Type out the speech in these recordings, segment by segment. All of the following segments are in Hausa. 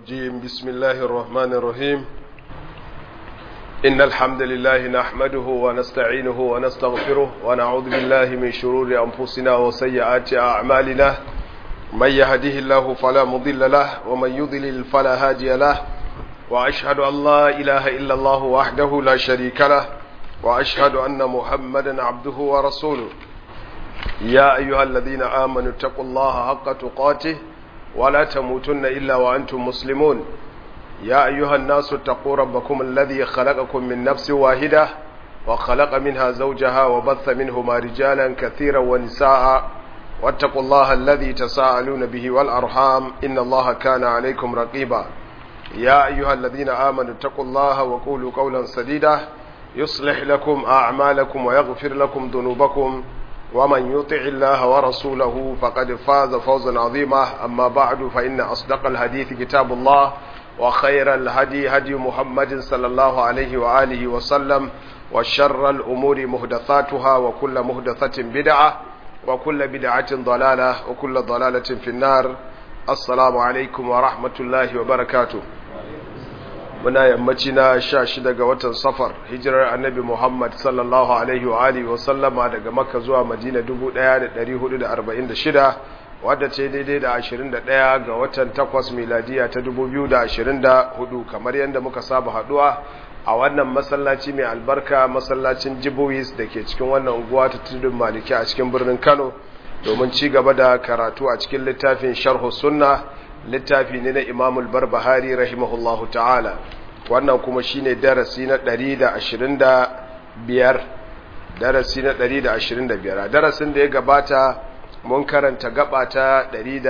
الرجيم بسم الله الرحمن الرحيم إن الحمد لله نحمده ونستعينه ونستغفره ونعوذ بالله من شرور أنفسنا وسيئات أعمالنا من يهده الله فلا مضل له ومن يضلل فلا هادي له وأشهد أن لا إله إلا الله وحده لا شريك له وأشهد أن محمدا عبده ورسوله يا أيها الذين آمنوا اتقوا الله حق تقاته ولا تموتن إلا وأنتم مسلمون يا أيها الناس اتقوا ربكم الذي خلقكم من نفس واحدة وخلق منها زوجها وبث منهما رجالا كثيرا ونساء واتقوا الله الذي تساءلون به والأرحام إن الله كان عليكم رقيبا يا أيها الذين آمنوا اتقوا الله وقولوا قولا سديدا يصلح لكم أعمالكم ويغفر لكم ذنوبكم ومن يطع الله ورسوله فقد فاز فوزا عظيما أما بعد فإن أصدق الحديث كتاب الله وخير الهدي هدي محمد صلى الله عليه وآله وسلم وشر الأمور محدثاتها وكل محدثة بدعة وكل بدعة ضلالة وكل ضلالة في النار السلام عليكم ورحمة الله وبركاته muna yammaci na 16 ga watan safar hijirar annabi Muhammad sallallahu alaihi wa alihi wa sallama daga Makka zuwa Madina 1446 wadda ce daidai da 21 ga watan 8 miladiya ta 2024 kamar yadda muka saba haduwa a wannan masallaci mai albarka masallacin Jibois da ke cikin wannan unguwa ta Tudun Maliki a cikin birnin Kano domin ci gaba da karatu a cikin littafin Sharh Sunnah littafi ne na Imam al-Barbahari rahimahullahu ta'ala wannan kuma shine darasi na 125 darasi na 125 a darasin da ya gabata mun karanta gaba ta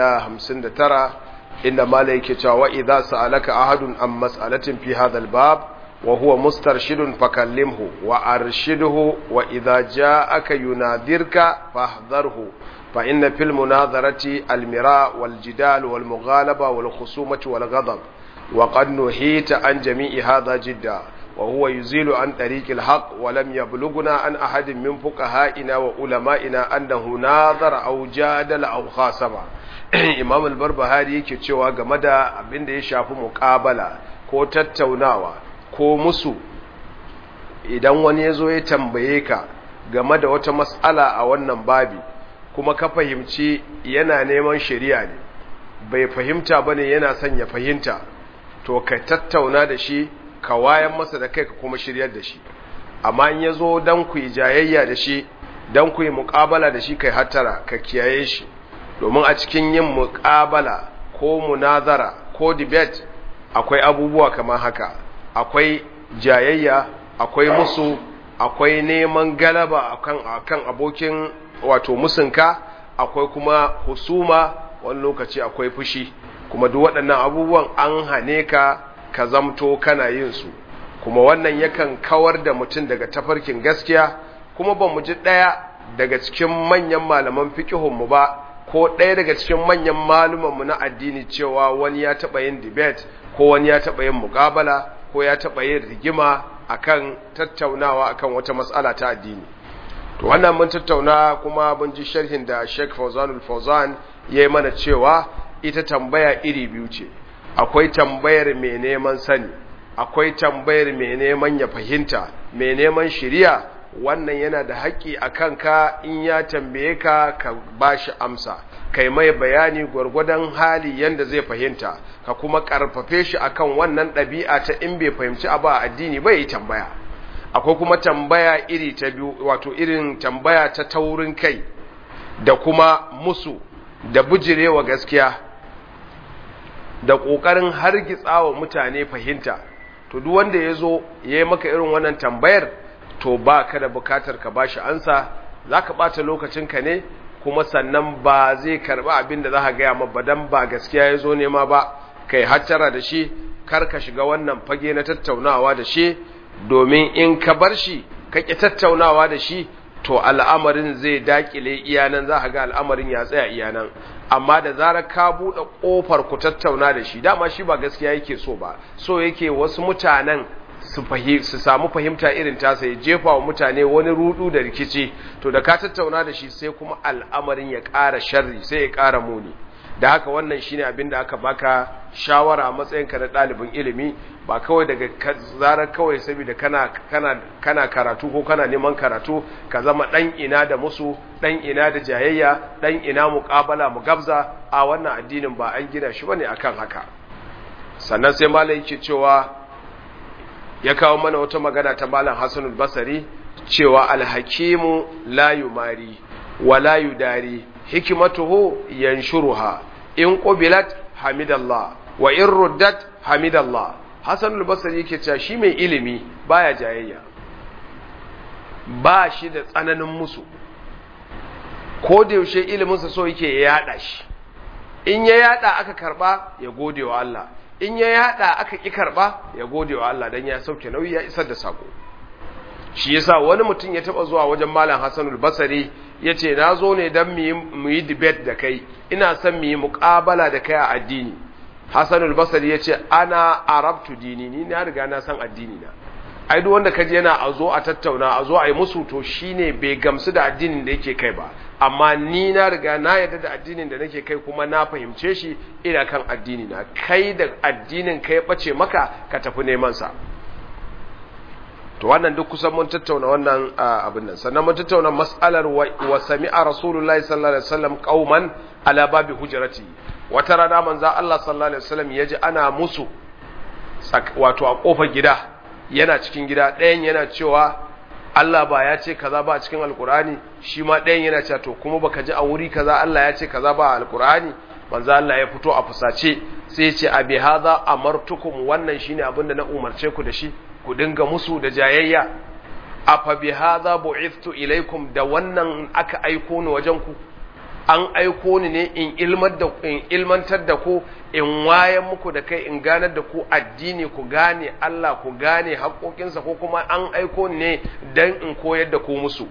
159 inda malai yake cewa wa idza sa'alaka ahadun am mas'alatin fi hadha al-bab wa huwa mustarshidun fakallimhu wa arshidhu wa idza ja'aka yunadirka fahdharhu فإن في المناظرة المراء والجدال والمغالبة والخصومة والغضب وقد نهيت عن جميع هذا جدا وهو يزيل عن طريق الحق ولم يبلغنا عن أحد من فقهائنا وعلمائنا أنه ناظر أو جادل أو خاصم إمام البربهاري yake cewa game da abin da ya shafi muƙabala ko tattaunawa ko musu idan wani yazo ya tambaye ka game da wata mas'ala a wannan babi kuma ka fahimci yana neman shari'a ne bai fahimta bane yana son ya fahimta to ka tattauna da shi ka wayan masa da kai ka kuma shiryar da shi amma in yazo dan ku yi jayayya da shi dan ku yi muqabala da shi kai hattara ka kiyaye shi domin a cikin yin muqabala ko munazara ko debate akwai abubuwa kamar haka akwai jayayya akwai musu akwai neman galaba akan abokin wato musunka akwai kuma husuma wani lokaci akwai fushi kuma duk waɗannan abubuwan an hane ka ka zamto kana yin su kuma wannan yakan kawar da mutum daga tafarkin gaskiya kuma ba mu ji ɗaya daga cikin manyan malaman fiqhunmu ba ko ɗaya daga cikin manyan malumanmu na addini cewa wani ya taɓa yin debate ko wani ya taɓa yin muƙabala ko ya taɓa yin rigima akan tattaunawa akan wata mas'ala ta addini to wannan mun tattauna kuma mun ji sharhin da Sheikh Fawzanul Fawzan yayi mana cewa ita tambaya iri biyu ce akwai tambayar mai neman sani akwai tambayar mai neman ya fahimta mai neman shiriya wannan yana da haƙƙi akan ka in ya tambaye ka ka bashi amsa kai mai bayani gwargwadon hali yanda zai fahimta ka kuma karfafe shi akan wannan ɗabi'a ta in bai fahimci abu a addini bai yi tambaya akwai kuma tambaya iri ta biyu wato irin tambaya ta taurin kai da kuma musu da bujirewa gaskiya da ƙoƙarin hargitsawa mutane fahimta to duk wanda ya zo ya yi maka irin wannan tambayar to ba ka da bukatar ka bashi ansa za ka ɓata lokacinka ne kuma sannan ba zai karɓi abin da za ka gaya ma badan ba gaskiya ya zo nema ba kai hattara da shi kar ka shiga wannan fage na tattaunawa da shi domin in ka bar shi ka ƙi tattaunawa da shi to al'amarin zai dakile iyanan za ka ga al'amarin ya tsaya iyanan amma da zarar ka buɗe ƙofar ku tattauna da shi dama shi ba gaskiya yake so ba so yake wasu mutanen su samu fahimta irin tasa ya jefa wa mutane wani rudu da rikici to da ka tattauna da shi sai kuma al'amarin ya ƙara sharri sai ya ƙara muni da haka wannan shine abin da aka baka shawara a matsayinka na ɗalibin ilimi, ba kawai daga zarar kawai saboda kana karatu ko kana neman karatu ka zama ɗan ina da musu, ɗan ina da jayayya, ɗan ina muƙabala mu gabza. A wannan addinin ba an gina shi bane akan haka. Sannan sai malam yake cewa ya kawo mana wata magana ta malam Hassan al-Basri cewa al-hakimu la yumari wa la yudari hikmatuhu yanshuruha in qubilat hamidallah wa in ruddat hamidallah. Hassan al-Basri yake cewa shi mai ilimi baya jayayya, ba shi da tsananin musu, ko da yaushe ilimin sa so yake ya yada shi. In ya yada aka karba ya gode wa Allah, in ya yada aka ki karba ya gode wa Allah dan ya sauke nauyi ya isar da sako. Shi yasa wani mutum ya taba zuwa wajen malam Hassan al-Basri yace nazo ne dan mu yi debate da kai, ina son mu yi muqabala da kai a addini. Hassan al-Basri yace ana arabtu dini, ni na riga na san addini na. Ai duk wanda kaje yana a zo a tattauna, a zo a yi musu, to shine bai gamsu da addinin da yake kai ba. Amma ni na riga na yarda da addinin da nake kai kuma na fahimce shi ina kan addini na. Kai da addinin kai bace maka ka tafi neman sa. To wannan duk kusan mun tattauna wannan abin nan. Sannan mun tattauna mas'alar wa sami'a Rasulullahi sallallahu alaihi wasallam qauman ala babi hujrati. Wata rana manzo Allah sallallahu alaihi wasallam yaji ana musu wato a kofar gida, yana cikin gida, ɗayan yana cewa Allah ba ya ce kaza ba a cikin alkur'ani, shi ma ɗayan yana cewa to kuma baka ji a wuri kaza Allah ya ce kaza ba a alkur'ani. Manzo Allah ya fito a fusace sai ya ce abi hadha amartukum, wannan shine abin da na umarce ku da shi, ku dinga musu da jayayya. Afa bi hadha bu'ithtu ilaikum, da wannan aka aiko ni wajen ku. An aiko ni ne in ilmantar da ku, in wayan muku da kai, in ganar da ku addini, ku gane Allah, ku gane haƙoƙinsa, ko kuma an aiko ni ne dan in koyar da ku musu.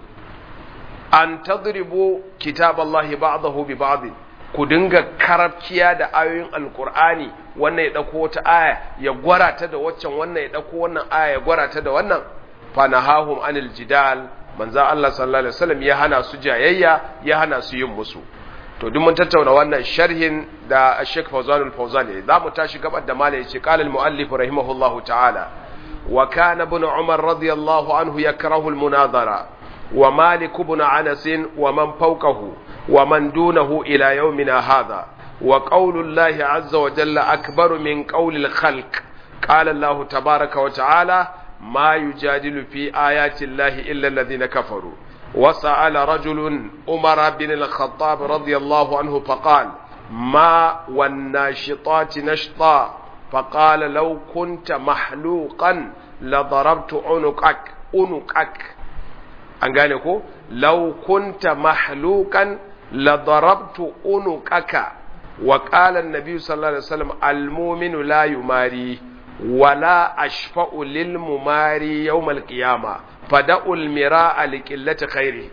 An tadribu kitaballahi ba'dahu bi ba'd, ku dinga karabkiya da ayoyin alqur'ani, wannan ya dauko wata aya ya gwara ta da waccan, wannan ya dauko wannan aya ya gwara ta da wannan. Fa nahahum anil jidal, manzo Allah sallallahu alaihi wasallam ya hana su jayayya, ya hana su yin musu. To duk mun tattauna wannan sharhin da Sheikh Fawzan al-Fawzan ya za mu tashi gabar da malai yace qala al-muallif rahimahullahu ta'ala wa kana ibn Umar radiyallahu anhu yakrahu al-munazara wa Malik ibn Anas wa man fawqahu wa man dunahu ila yawmina hadha wa qawlu Allah azza wa jalla akbaru min qawli al-khalq qala Allah tabaaraka wa ta'ala ما يجادل في آيات الله إلا الذين كفروا. وسأل رجل عمر بن الخطاب رضي الله عنه فقال ما والناشطات نشطا، فقال لو كنت محلوقا لضربت عنقك أنقالكو لو كنت محلوقا لضربت عنقك. وقال النبي صلى الله عليه وسلم المؤمن لا يماري ولا أشفأ للمماري يوم القيامة فدعوا المراء لقلة خيره.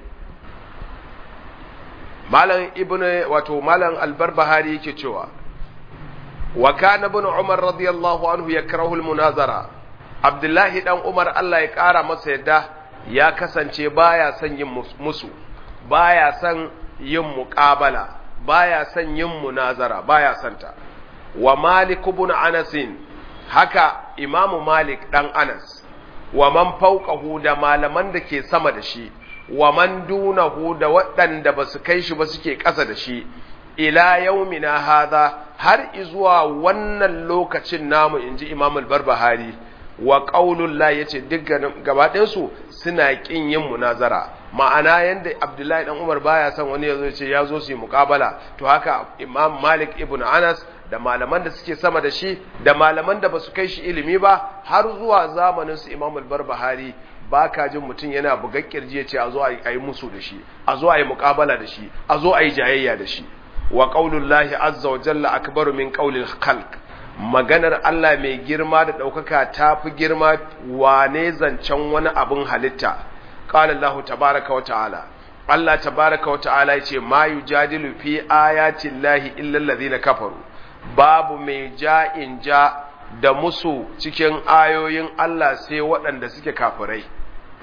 مالن ابن واتو مالن البربهاري yake cewa wa kana ibn Umar radiyallahu anhu yakrahu almunazara. Abdullahi dan Umar Allah ya kara masa yadda ya kasance baya son yin musu, baya son yin muqabala, baya son yin munazara, baya santa. Wa Malik ibn Anas, haka Imamu Malik dan Anas, wa man fawqahu, da malaman da ke sama da shi, wa man dunahu, da waɗanda ba su kai shi ba suke ƙasa da shi, ila yaumina hadha, har izuwa wannan lokacin namu, inji Imam al-Barbahari. Wa qaulullah yace dukkan gabaɗayan su suna kin yin munazara, ma'ana yanda Abdullahi dan Umar baya son wani yazo yace yazo su yi muqabala, to haka Imam Malik ibn Anas da malaman da suke sama da shi da malaman da basu kai shi ilimi ba har zuwa zamanin su Imam al-Barbahari, baka jin mutun yana bugar kirji yace a zo a yi musu da shi, a zo a yi muqabala da shi, a zo a yi jayayya da shi. Wa qaulullahi azza wa jalla akbaru min qaulil khalq, maganar Allah mai girma da ɗaukaka ta fi girma wane zancen wani abin halitta. Qala Allah tabaraka wa ta'ala, Allah tabaraka wa ta'ala yace ma yujadilu fi ayati llahi illa alladhina kafaru, babu mai ja'in ja da musu cikin ayoyin Allah sai waɗanda suke kafirai.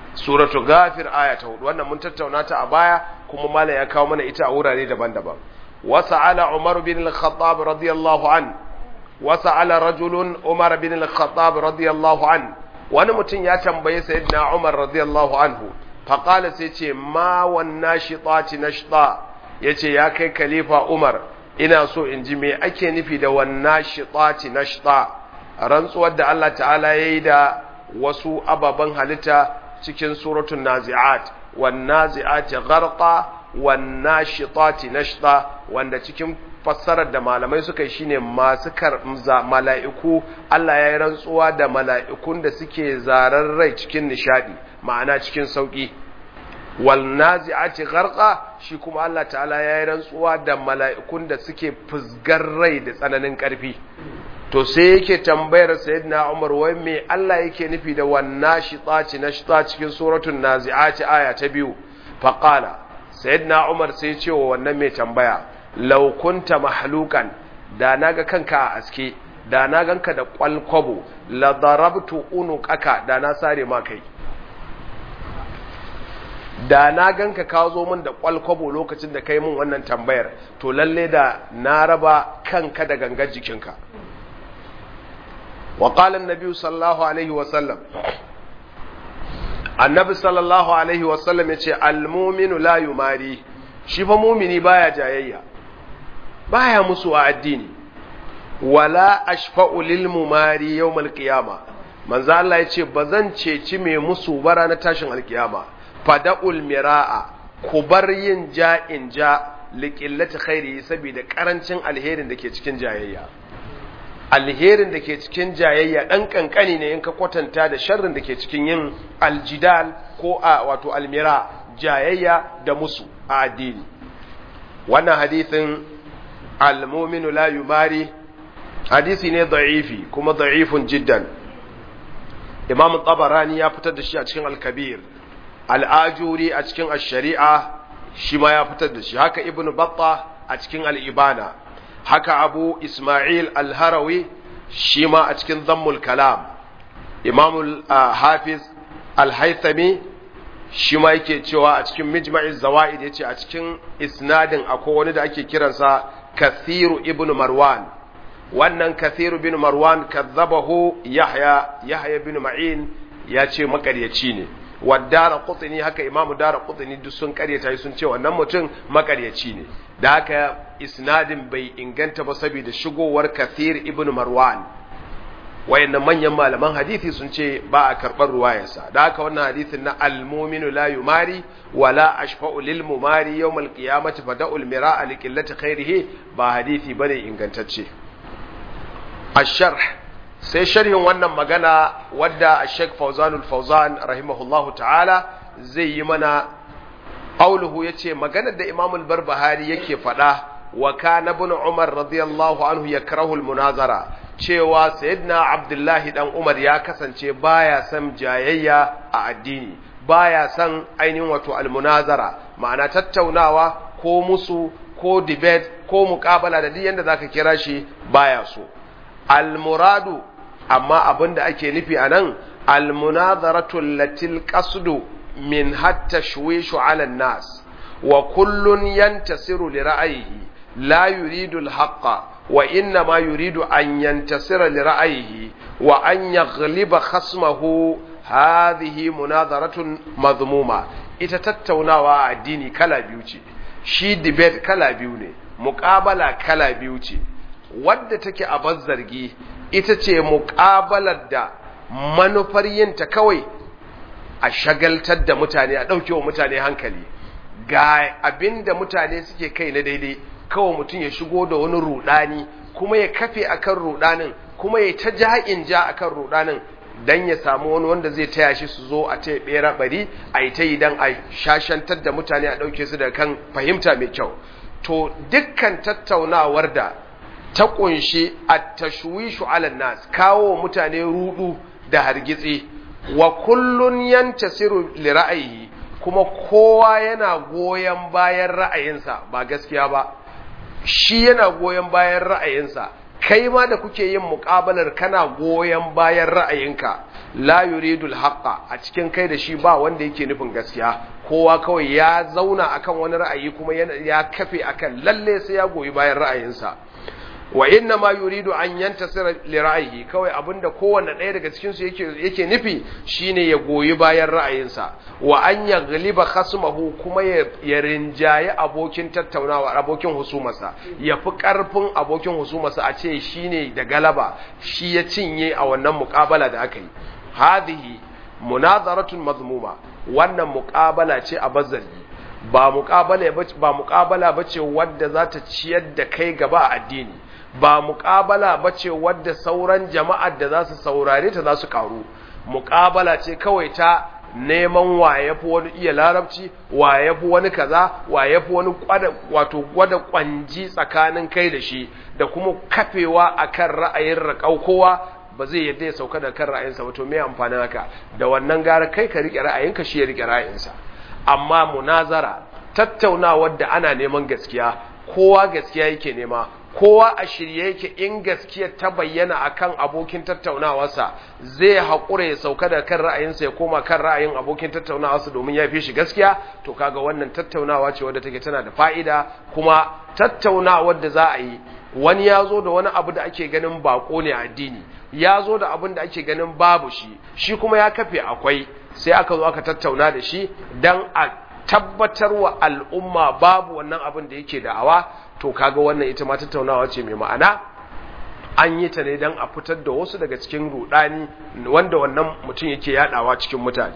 Suratu Ghafir aya ta 4, wannan mun tattauna ta a baya kuma malam ya kawo mana ita a wurare daban-daban. وسأل عمر بن الخطاب رضي الله عنه وسأل رجل عمر بن الخطاب رضي الله عنه wani mutum ya tambaye sayyidina Umar radiyallahu anhu faqala sai ce ma wanna shitati nashta yace ya kai khalifa Umar ina so in ji me ake nufi da wanna shitati nashta rantsuwar da Allah ta'ala yayi da wasu ababan halitta cikin suratul nazi'at wan nazi'ati gharqa wan nashitati nashta wanda cikin fassarar da malamai suka yi shine masu mala'iku Allah ya yi rantsuwa da mala'ikun da suke zarar rai cikin nishadi ma'ana cikin sauki wal nazi'ati gharqa shi kuma Allah ta'ala ya yi rantsuwa da mala'ikun da suke fusgar rai da tsananin karfi to sai yake tambayar sayyidina Umar wai me Allah yake nufi da wannan shitati nashta cikin suratul nazi'ati aya ta 2 faqala sayyidina Umar sai ya ce wa wannan mai tambaya law kunta mahlukan da naga kanka a aske da na ganka da kwalkwabo la darabtu unuqaka da na sare ma kai da na ganka ka zo min da kwalkwabo lokacin da kai min wannan tambayar to lalle da na raba kanka da gangar jikinka wa qala an-nabi sallallahu alaihi wa sallam annabi sallallahu alaihi wa sallam yace al-mu'minu la yumari shi fa mu'mini baya jayayya baya musu a addini wala ashfa'u lil mumari yawm al-qiyama manzo Allah yace bazan ceci mai musu bara na tashin al-qiyama fada'ul mira'a ku bar yin ja'in ja liqillati khairi saboda karancin alherin da ke cikin jayayya alherin da ke cikin jayayya dan kankani ne in ka kwatanta da sharrin da ke cikin yin aljidal ko a wato almira jayayya da musu a addini wannan hadisin al-mu'minu la yumari hadisi ne da'ifi kuma da'ifun jiddan imam tabarani ya fitar da shi a cikin al-kabir al-ajuri a cikin ash-shari'a shi ma ya fitar da shi haka ibnu battah a cikin al-ibana haka abu isma'il al-harawi shi ma a cikin dhammul kalam imam al-hafiz al-haythami shi ma yake cewa a cikin mijma'iz zawaid yace a cikin isnadin akwai wani da ake kiransa kathiru ibn marwan wannan kathiru ibn marwan kadzabahu yahya ibn ma'in yace makaryaci ne wadara qutni haka imamu dara qutni duk sun karyata sun ce wannan mutum makaryaci ne da haka isnadin bai inganta ba saboda shigowar kathir ibn marwan wayannan manyan malaman hadisi sun ce ba a karbar ruwayarsa da haka wannan hadisin na al-mu'minu la yumari wala ashfa'u lil mumari yawm al-qiyamati fada'ul mira'a liqillati khairihi ba hadisi bane ingantacce ash-sharh sai sharhin wannan magana wadda Sheikh Fawzanul Fawzan rahimahullahu ta'ala zai yi mana qauluhu yace maganar da Imam al-Barbahari yake fada wa kana ibn Umar radiyallahu anhu yakrahu al-munazara cewa sayyidina Abdullahi dan Umar ya kasance baya son jayayya a addini baya son ainihin wato al-munazara ma'ana tattaunawa ko musu ko debate ko muqabala da duk yanda zaka kira shi baya so al-muradu amma abinda ake nufi anan al-munazaratu allatil qasdu min hatta shwishu 'ala an-nas wa kullun yantasiru li ra'yihi la yuridu al-haqqa wa inna ma yuridu an yantasira li ra'yihi wa an yaghliba khasmahu hadhihi munazaratun madhmuma ita tattaunawa a addini kala biyu ce shi debate kala biyu ne muqabala kala biyu ce wadda take a bazzargi ita ce muƙabalar da manufar yinta kawai a shagaltar da mutane a ɗaukewa mutane hankali ga abinda mutane suke kai na daidai kawai mutum ya shigo da wani rudani kuma ya kafe akan rudanin kuma ya ta ja'in ja akan rudanin dan ya samu wani wanda zai taya shi su zo a ta bera bari a yi ta yi dan a shashantar da mutane a ɗauke su da kan fahimta mai kyau to dukkan tattaunawar da ta kunshi at-tashwishu 'ala nas kawo mutane rudu da hargitsi wa kullun yantasiru li ra'ayi kuma kowa yana goyen bayan ra'ayinsa ba gaskiya ba shi yana goyen bayan ra'ayinsa kai ma da kuke yin muƙabalar kana goyen bayan ra'ayinka la yuridul haqqa a cikin kai da shi ba wanda yake nufin gaskiya kowa kawai ya zauna akan wani ra'ayi kuma ya kafe akan lalle sai ya goyi bayan ra'ayinsa wa inna ma yuridu an yantasira li ra'ayi kawai abinda kowanne ɗaya daga cikin su yake nufi shine ya goyi bayan ra'ayinsa wa an yaghliba khasmahu kuma ya rinjaye abokin tattaunawa abokin husumarsa yafi karfin abokin husumarsa a ce shine da galaba shi ya cinye a wannan muqabala da aka yi hadhihi munazaratun mazmuma wannan muqabala ce a bazzali ba muqabala bace wadda za ta ciyar da kai gaba a addini ba muqabala bace wadda sauran jama'ar da za su saurare ta za su karu muqabala ce kawai ta neman wayafi wani iya larabci wayafi wani kaza wayafi wani gwada kwanji tsakanin kai da shi da kuma kafewa akan ra'ayin raƙaukowa ba zai yadda ya sauka da kan ra'ayinsa ba to me amfanin haka da wannan gara kai ka rike ra'ayinka shi ya rike ra'ayinsa amma munazara tattaunawar da ana neman gaskiya kowa gaskiya yake nema kowa a shirye yake in gaskiya ta bayyana akan abokin tattaunawarsa zai haƙura ya sauka da kan ra'ayinsa ya koma kan ra'ayin abokin tattaunawarsa domin ya fi shi gaskiya to kaga wannan tattaunawa ce wadda take tana da fa'ida kuma tattaunawar da za a yi wani ya zo da wani abu da ake ganin bako ne a addini ya zo da abin da ake ganin babu shi kuma ya kafe akwai sai aka zo aka tattauna da shi dan a tabbatar wa al'umma babu wannan abin da yake da'awa to kaga wannan ita ma tattaunawa ce mai ma'ana an yi ta ne dan a fitar da wasu daga cikin rudani wanda wannan mutum yake yadawa cikin mutane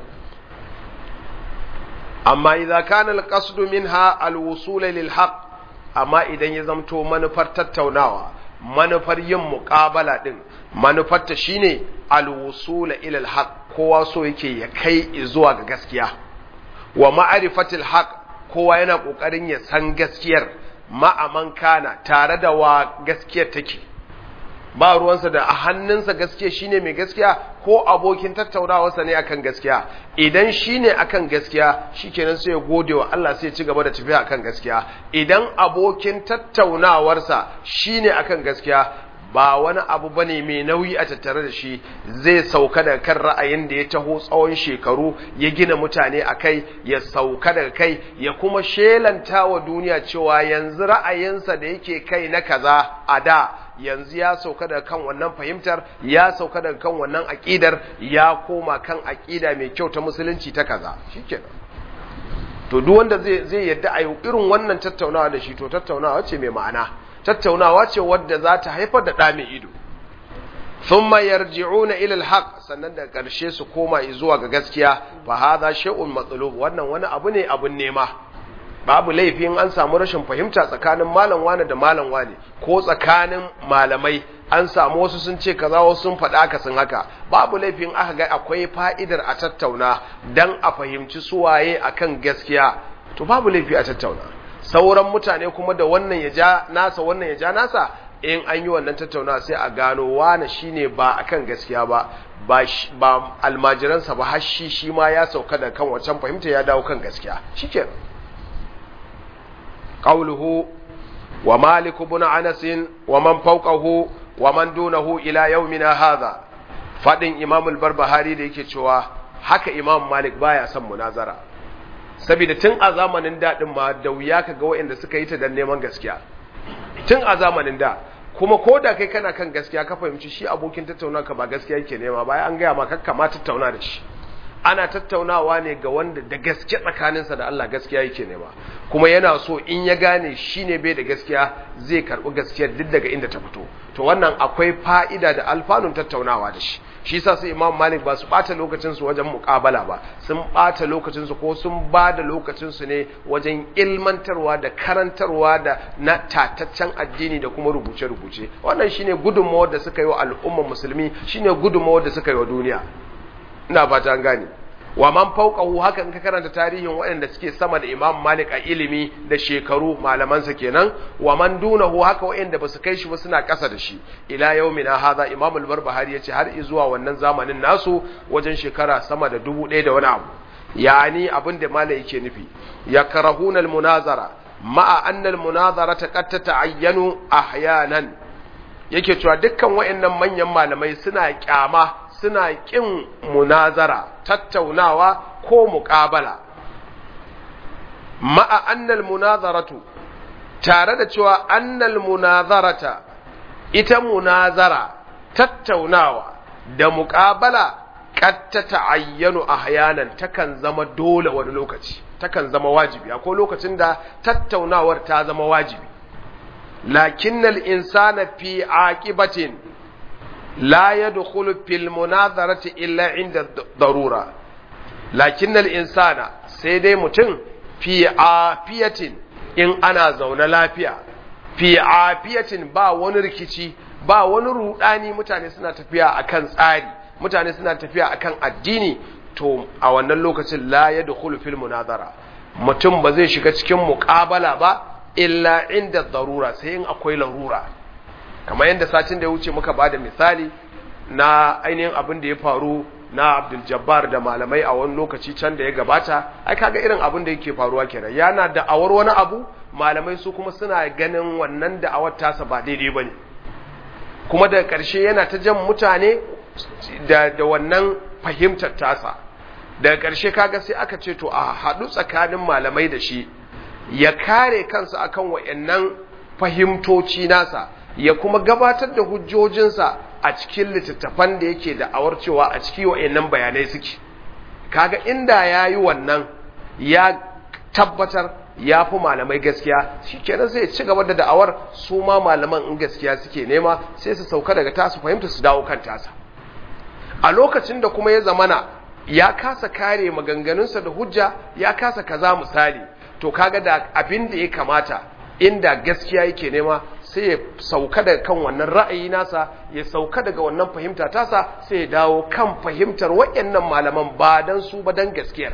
amma idza kana al-qasdu minha al-wusul lil haqq amma idan ya zamto manufar tattaunawa manufar yin muqabala din manufar ta shine al-wusul ila al-haq kowa so yake ya kai zuwa ga gaskiya wa ma'rifatil haq kowa yana kokarin ya san gaskiyar ma'aman kana tare da wa gaskiyar take ba ruwansa da a hannunsa gaskiya shine mai gaskiya ko abokin tattaunawarsa ne akan gaskiya idan shine akan gaskiya shikenan sai ya gode wa Allah sai ya ci gaba da tafiya akan gaskiya idan abokin tattaunawarsa shine akan gaskiya ba wani abu bane mai nauyi a tattare da shi zai sauka daga kan ra'ayin da ya taho tsawon shekaru ya gina mutane akai ya sauka daga kai ya kuma shelanta wa duniya cewa yanzu ra'ayinsa da yake kai na kaza a da yanzu ya sauka daga kan wannan fahimtar ya sauka daga kan wannan aqidar ya koma kan aqida mai kyau ta musulunci ta kaza shikenan to duk wanda zai yadda a irin wannan tattaunawa da shi to tattaunawa ce mai ma'ana tattaunawa ce wadda za ta haifar da ɗa mai ido thumma yarji'una ila al-haq sannan da ƙarshe su koma zuwa ga gaskiya fa hadha shay'un matlub wannan wani abu ne abun nema babu laifin an samu rashin fahimta tsakanin malam wane da malam wane ko tsakanin malamai an samu wasu sun ce kaza wasu sun faɗa ka sun haka babu laifin aka ga akwai fa'idar a tattauna dan a fahimci suwaye akan gaskiya to babu laifi a tattauna sauran mutane kuma da wannan ya ja nasa wannan ya ja nasa in an yi wannan tattauna sai a gano wane shine ba akan gaskiya ba almajiransa ba har shi ma ya sauka da kan wancan fahimta ya dawo kan gaskiya shikenan قوله ومالك بن أنس ومن فوقه ومن دونه إلى يومنا هذا فدين إمام البربهاري da yake cewa haka Imam Malik baya son munazara saboda tun a zamanin da din ma da wuya kaga waɗanda suka yi ta dan neman gaskiya tun a zamanin da kuma koda kai kana kan gaskiya ka fahimci shi abokin tattaunawa ka ba gaskiya yake nema ba an gaya maka kama tattauna da shi ana tattaunawa ne ga wanda da gaske tsakaninsa da Allah gaskiya yake nema kuma yana so in ya gane shine bai da gaskiya zai karbi gaskiyar duk daga inda ta fito to wannan akwai fa'ida da alfanun tattaunawa da shi shi yasa sai Imam Malik ba su bata lokacin su wajen muqabala ba sun bata lokacin su ko sun bada lokacin su ne wajen ilmantarwa da karantarwa da na tataccen addini da kuma rubuce-rubuce wannan shine gudunmawar da suka yi wa al'ummar musulmi shine gudunmawar da suka yi wa duniya ina fata an gane wa man fawqahu haka in ka karanta tarihin waɗanda suke sama da Imam Malik a ilimi da shekaru malaman sa kenan wa man dunahu haka waɗanda basu kai shi ba suna ƙasa da shi ila yaumina hadha Imam al-Barbahari yace har zuwa wannan zamanin nasu wajen shekara sama da 1000 da wani abu yani abin da malai yake nufi yakrahuna al-munazara ma'a anna al-munazara qad tata'ayyanu ahyanan yake cewa dukkan waɗannan manyan malamai suna kyama suna ƙin munazara tattaunawa ko muƙabala ma'a annal munazaratu tare da cewa annal munazarata ita munazara tattaunawa da muqabala kad ta ta'ayyanu ahyanan takan zama dole wani lokaci takan zama wajibi akwai lokacin da tattaunawar ta zama wajibi lakinnal insana fi aqibatin la yadkhulu fil munazarati illa inda darura lakinnal insana sai dai mutum fi afiyatin in ana zaune lafiya fi afiyatin ba wani rikici ba wani rudani mutane suna tafiya akan tsari mutane suna tafiya akan addini to a wannan lokacin la yadkhulu fil munazara mutum ba zai shiga cikin muqabala ba illa inda darura sai in akwai larura kamar yadda satin da ya wuce muka bada misali na ainihin abin da ya faru na Abdul Jabbar da malamai a wani lokaci can da ya gabata ai kaga irin abin da yake faruwa kenan yana da awar wani abu malamai su kuma suna ganin wannan da awar tasa ba daidai bane kuma da ƙarshe yana ta jan mutane da wannan fahimtar tasa daga ƙarshe kaga sai aka ce to a haɗu tsakanin malamai da shi ya kare kansa akan wayannan fahimtoci nasa ya kuma gabatar da hujjojinsa a cikin littattafan da yake da awar cewa a ciki wayannan bayanai suke kaga inda yayi wannan ya tabbatar ya fi malamai gaskiya shikenan sai ya ci gaba da da'awar su ma malaman in gaskiya suke nema sai su sauka daga tasu fahimta su dawo kan tasa a lokacin da kuma ya zamana ya kasa kare maganganunsa da hujja ya kasa kaza misali to kaga da abin da ya kamata inda gaskiya yake nema sai ya sauka daga kan wannan ra'ayi nasa ya sauka daga wannan fahimta tasa sai ya dawo kan fahimtar wayannan malaman ba dan su ba dan gaskiyar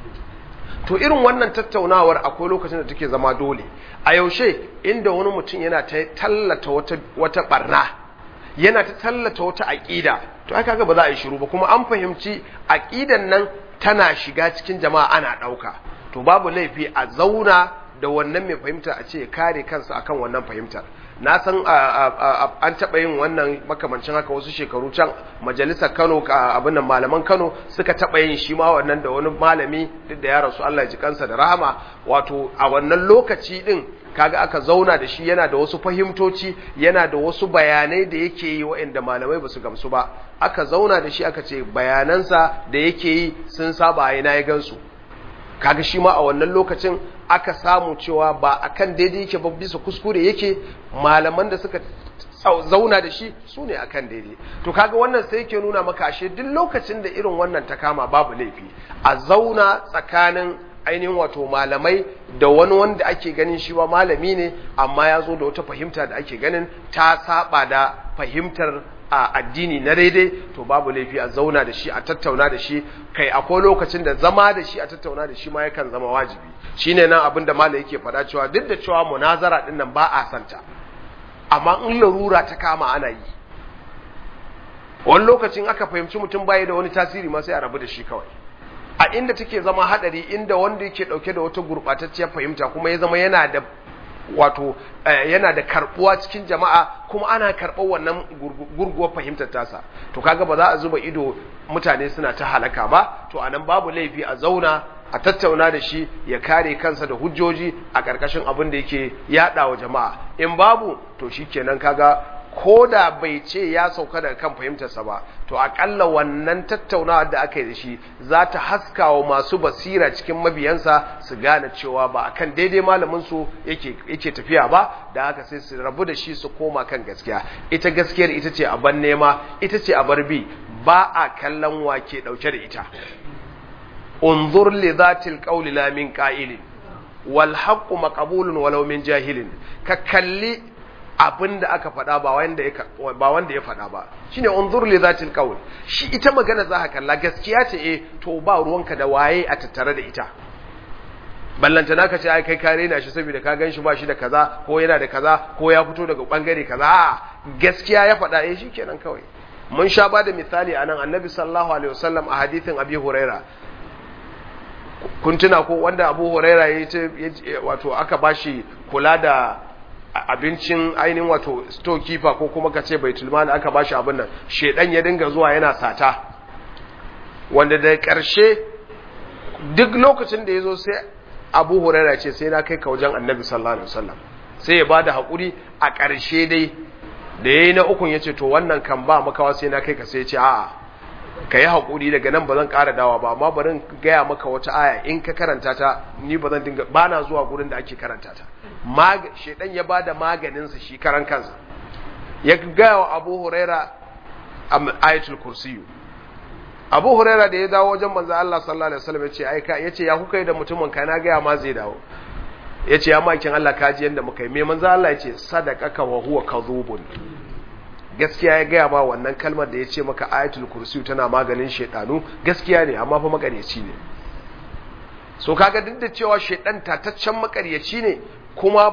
to irin wannan tattaunawar akwai lokacin da take zama dole a yaushe inda wani mutum yana ta tallata wata barna yana ta tallata wata aqida to ai kaga ba za a yi shiru ba kuma an fahimci aqidan nan tana shiga cikin jama'a ana dauka to babu laifi a zauna da wannan mai fahimta a ce kare kansa akan wannan fahimtar na san an taɓa yin wannan makamancin haka wasu shekaru can majalisar Kano abin nan malaman Kano suka taɓa yin shi ma wannan da wani malami duk da ya rasu Allah ya ji kansa da rahama wato a wannan lokaci din kaga aka zauna da shi yana da wasu fahimtoci yana da wasu bayanai da yake yi waɗanda malamai ba su gamsu ba aka zauna da shi aka ce bayanansa da yake yi sun saba yana ya gansu kaga shi ma a wannan lokacin aka samu cewa ba akan daidai yake ba bisa kuskure yake malaman da suka zauna da shi su ne akan daidai to kaga wannan sai yake nuna maka ashe duk lokacin da irin wannan ta kama babu laifi a zauna tsakanin ainihin wato malamai da wani wanda ake ganin shi ba malami ne amma ya zo da wata fahimta da ake ganin ta saba da fahimtar a addini na daidai to babu laifi a zauna da shi a tattauna da shi kai akwai lokacin da zama da shi a tattauna da shi ma yakan zama wajibi shine nan abinda malai yake faɗa cewa duk da cewa munazara din nan ba a santa amma in larura ta kama ana yi wani lokacin aka fahimci mutum bai da wani tasiri ma sai a rabu da shi kawai a inda take zama hadari inda wanda yake dauke da wata gurbatacciyar fahimta kuma ya zama yana da wato yana da karbuwa cikin jama'a kuma ana karɓar wannan gurguwar fahimtar tasa to kaga ba za a zuba ido mutane suna ta halaka ba to anan babu laifi a zauna a tattauna da shi ya kare kansa da hujjoji a ƙarƙashin abin da yake yaɗa wa jama'a in babu to shikenan kaga ko da bai ce ya sauka daga kan fahimtarsa ba to akalla wannan tattaunawa da aka yi da shi za ta haska wa masu basira cikin mabiyansa su gane cewa ba akan daidai malamin su yake tafiya ba da haka sai su rabu da shi su koma kan gaskiya ita gaskiyar ita ce a ban nema ita ce a bar bi ba a kallon wake dauke da ita unzur li dhatil qawli la min qa'ilin wal haqqu maqbulun walau min jahilin ka kalli abinda aka faɗa ba wanda ya faɗa ba shine unzur li zatil qawl shi ita magana za ka kalla gaskiya ce to ba ruwanka da waye a tattare da ita ballanta naka ce ai kai kare na shi saboda ka ganshi ba shi da kaza ko yana da kaza ko ya fito daga bangare kaza gaskiya ya faɗa shikenan kawai mun sha ba da misali anan annabi sallallahu alaihi wasallam a hadithin abi huraira kun tuna ko wanda abu huraira wato aka bashi kula da abincin ainihin wato storekeeper ko kuma ka ce baitul mal aka bashi abin nan shedan ya dinga zuwa yana sata wanda da ƙarshe duk lokacin da yazo sai Abu Huraira ce sai na kai ka wajen Annabi sallallahu alaihi wasallam sai ya bada hakuri a ƙarshe dai da yayi na ukun yace to wannan kan ba makawa sai na kai ka sai ya ce a'a kai hakuri daga nan bazan ƙara dawa ba amma bari gaya maka wata aya in ka karanta ta ni bazan dinga bana zuwa gurin da ake karanta ta shedan ya bada maganin sa shi karan kansa ya gaya wa Abu Huraira ayatul kursiyu. Abu Huraira da ya dawo wajen manzo Allah sallallahu alaihi wasallam yace ya kuka yi da mutumin ka na gaya ma zai dawo yace ya makin Allah kaji yanda muka yi me manzo Allah yace sadaqaka wa huwa kadhubun gaskiya ya gaya ma wannan kalmar da yace maka ayatul kursiyu tana maganin shedanu gaskiya ne amma fa makaryaci ne. So kaga duk da cewa shedan tataccen makaryaci ne kuma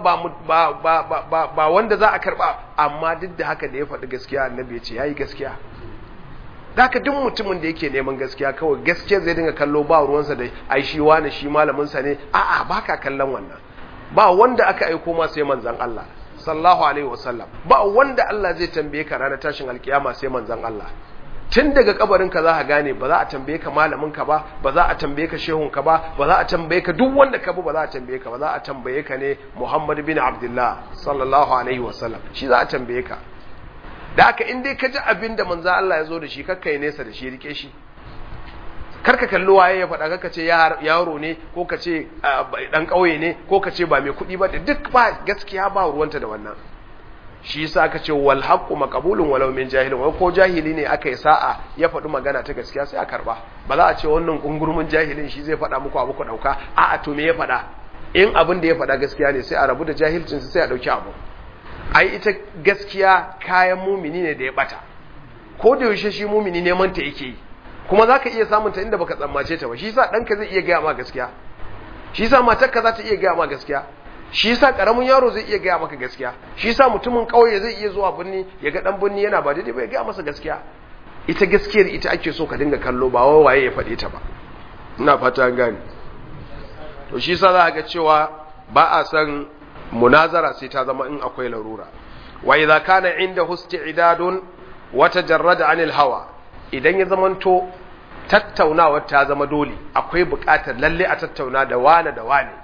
ba wanda za a karba amma duk da haka da ya faɗi gaskiya annabi yace yayi gaskiya. Daka duk mutumin da yake neman gaskiya kawai gaskiya zai dinga kallo ba ruwansa da ai shi wani shi malamin sa ne a'a baka kallon wannan ba wanda aka aiko ma sai manzon Allah sallallahu alaihi wasallam ba wanda Allah zai tambaye ka ranar tashin alkiyama sai manzon Allah tun daga kabarin ka za ka gane ba za a tambaye ka malamin ka ba za a tambaye ka shehun ka ba za a tambaye ka duk wanda ka ba za a tambaye ka ba za a tambaye ka ne Muhammad bin Abdullah sallallahu alaihi wasallam shi za a tambaye ka. Da haka in dai ka ji abin da manzo Allah ya zo da shi kakka yi nesa da shi rike shi karka kallo waye ya faɗa kakka ce yaro ne ko ka ce dan ƙauye ne ko ka ce ba mai kuɗi ba duk ba gaskiya ba ruwanta da wannan. Shi yasa aka ce wal haqqu maqbulun walau min jahilin wai ko jahili ne aka yi sa'a ya faɗi magana ta gaskiya sai a karba ba za a ce wannan kungurmin jahilin shi zai faɗa muku abu ku dauka a'a to me ya faɗa in abin da ya faɗa gaskiya ne sai a rabu da jahilcin sai a dauki abu. Ai ita gaskiya kayan mumini ne da ya bata ko da yaushe shi mumini neman ta yake yi kuma zaka iya samun ta inda baka tsammace ta ba shi yasa danka zai iya gaya ma gaskiya shi yasa matarka za ta iya gaya ma gaskiya shi yasa karamin yaro zai iya gaya maka gaskiya shi yasa mutumin kauye zai iya zuwa birni ya ga dan birni yana ba daidai ba ya gaya masa gaskiya. Ita gaskiyar ita ake so ka dinga kallo ba waye ya faɗe ta ba ina fata an gane. To shi yasa za ga cewa ba a san munazara sai ta zama in akwai larura. Wa idza kana inda isti'dadun wa tajarrada 'anil hawa idan ya zamanto tattaunawa ta zama dole akwai buƙatar lalle a tattauna da wane da wane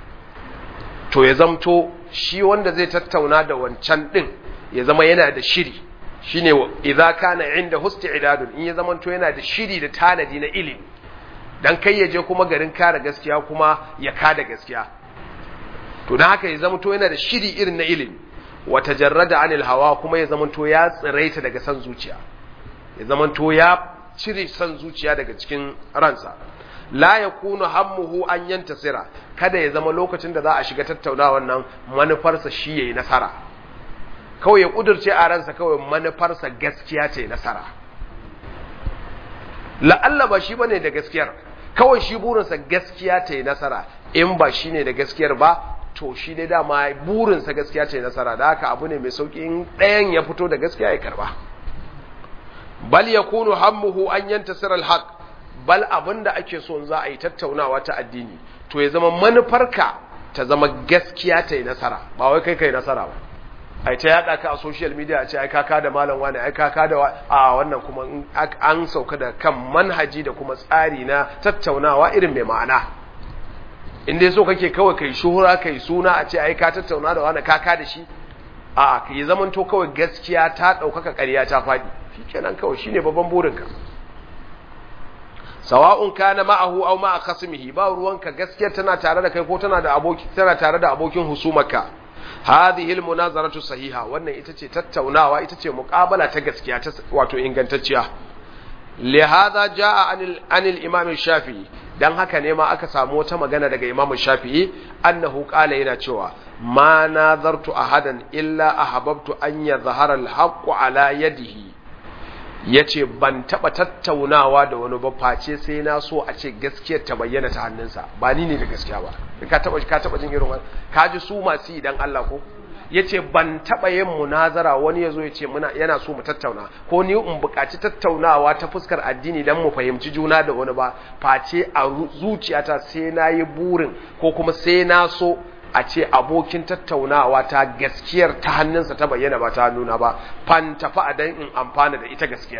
to ya zamto shi wanda zai tattauna da wancan din ya zama yana da shiri shine idza kana inda isti'dadun in ya zamanto yana da shiri da tanadi na ilimi dan kai ya je kuma garin kare gaskiya kuma ya kada gaskiya. To dan haka ya zamanto yana da shiri irin na ilimi wa tajarrada 'anil hawa kuma ya zamanto ya tsiraita daga san zuciya ya zamanto ya cire san zuciya daga cikin ransa. La yakunu hammuhu an yantasira kada ya zama lokacin da za a shiga tattaunawar nan manufarsa shi yayi nasara kawai ya kudurce a ransa kawai manufarsa gaskiya ce nasara la'alla ba shi bane da gaskiyar kawai shi burinsa gaskiya ta yi nasara in ba shi ne da gaskiyar ba to shi dai dama burinsa gaskiya ce nasara da haka abu ne mai sauki in ɗayan ya fito da gaskiya ya karba. Bal yakunu hammuhu an yantasira al-haq bal abinda ake so za a yi tattaunawa ta addini to ya zama manufarka ta zama gaskiya ta yi nasara ba wai kai nasara ba ai ta yada ka a social media a ce ai kaka da malam wani ai kaka da a wannan kuma an sauka da kan manhaji da kuma tsari na tattaunawa irin mai ma'ana in dai so kake kawai kai shuhura kai suna a ce ai ka tattauna da wani kaka da shi a kai zaman to kawai gaskiya ta daukaka ƙarya ta fadi shikenan kawai shine babban burinka sawa'un kana ma'ahu aw ma'a khasmihi ba ruwanka gaskiya tana tare da kai ko tana tare da abokin husumarka hadhihi almunazaratu sahiha wannan ita ce tattaunawa ita ce muqabala ta gaskiya ta wato ingantacciya li hadha jaa anil imam shafi'i dan haka ne ma aka samu wata magana daga imam shafi'i annahu qala yana cewa ma nazartu ahadan illa ahbabtu an yadhhara alhaqqu ala yadihi yace ban taba tattaunawa da wani ba face sai na so a ce gaskiyar ta bayyana ta hannunsa ba ni ne da gaskiya ba ka taba jin irin wannan kaji su masu idan Allah ko yace ban taba yin munazara wani yazo yace yana so mu tattauna ko ni in buƙaci tattaunawa ta fuskar addini dan mu fahimci juna da wani ba face a zuciyata sai nayi burin ko kuma sai na so a ce abokin tattaunawa ta gaskiyar ta hannunsa ta bayyana ba ta hannuna ba fantafa a dan in amfana da ita gaskiyar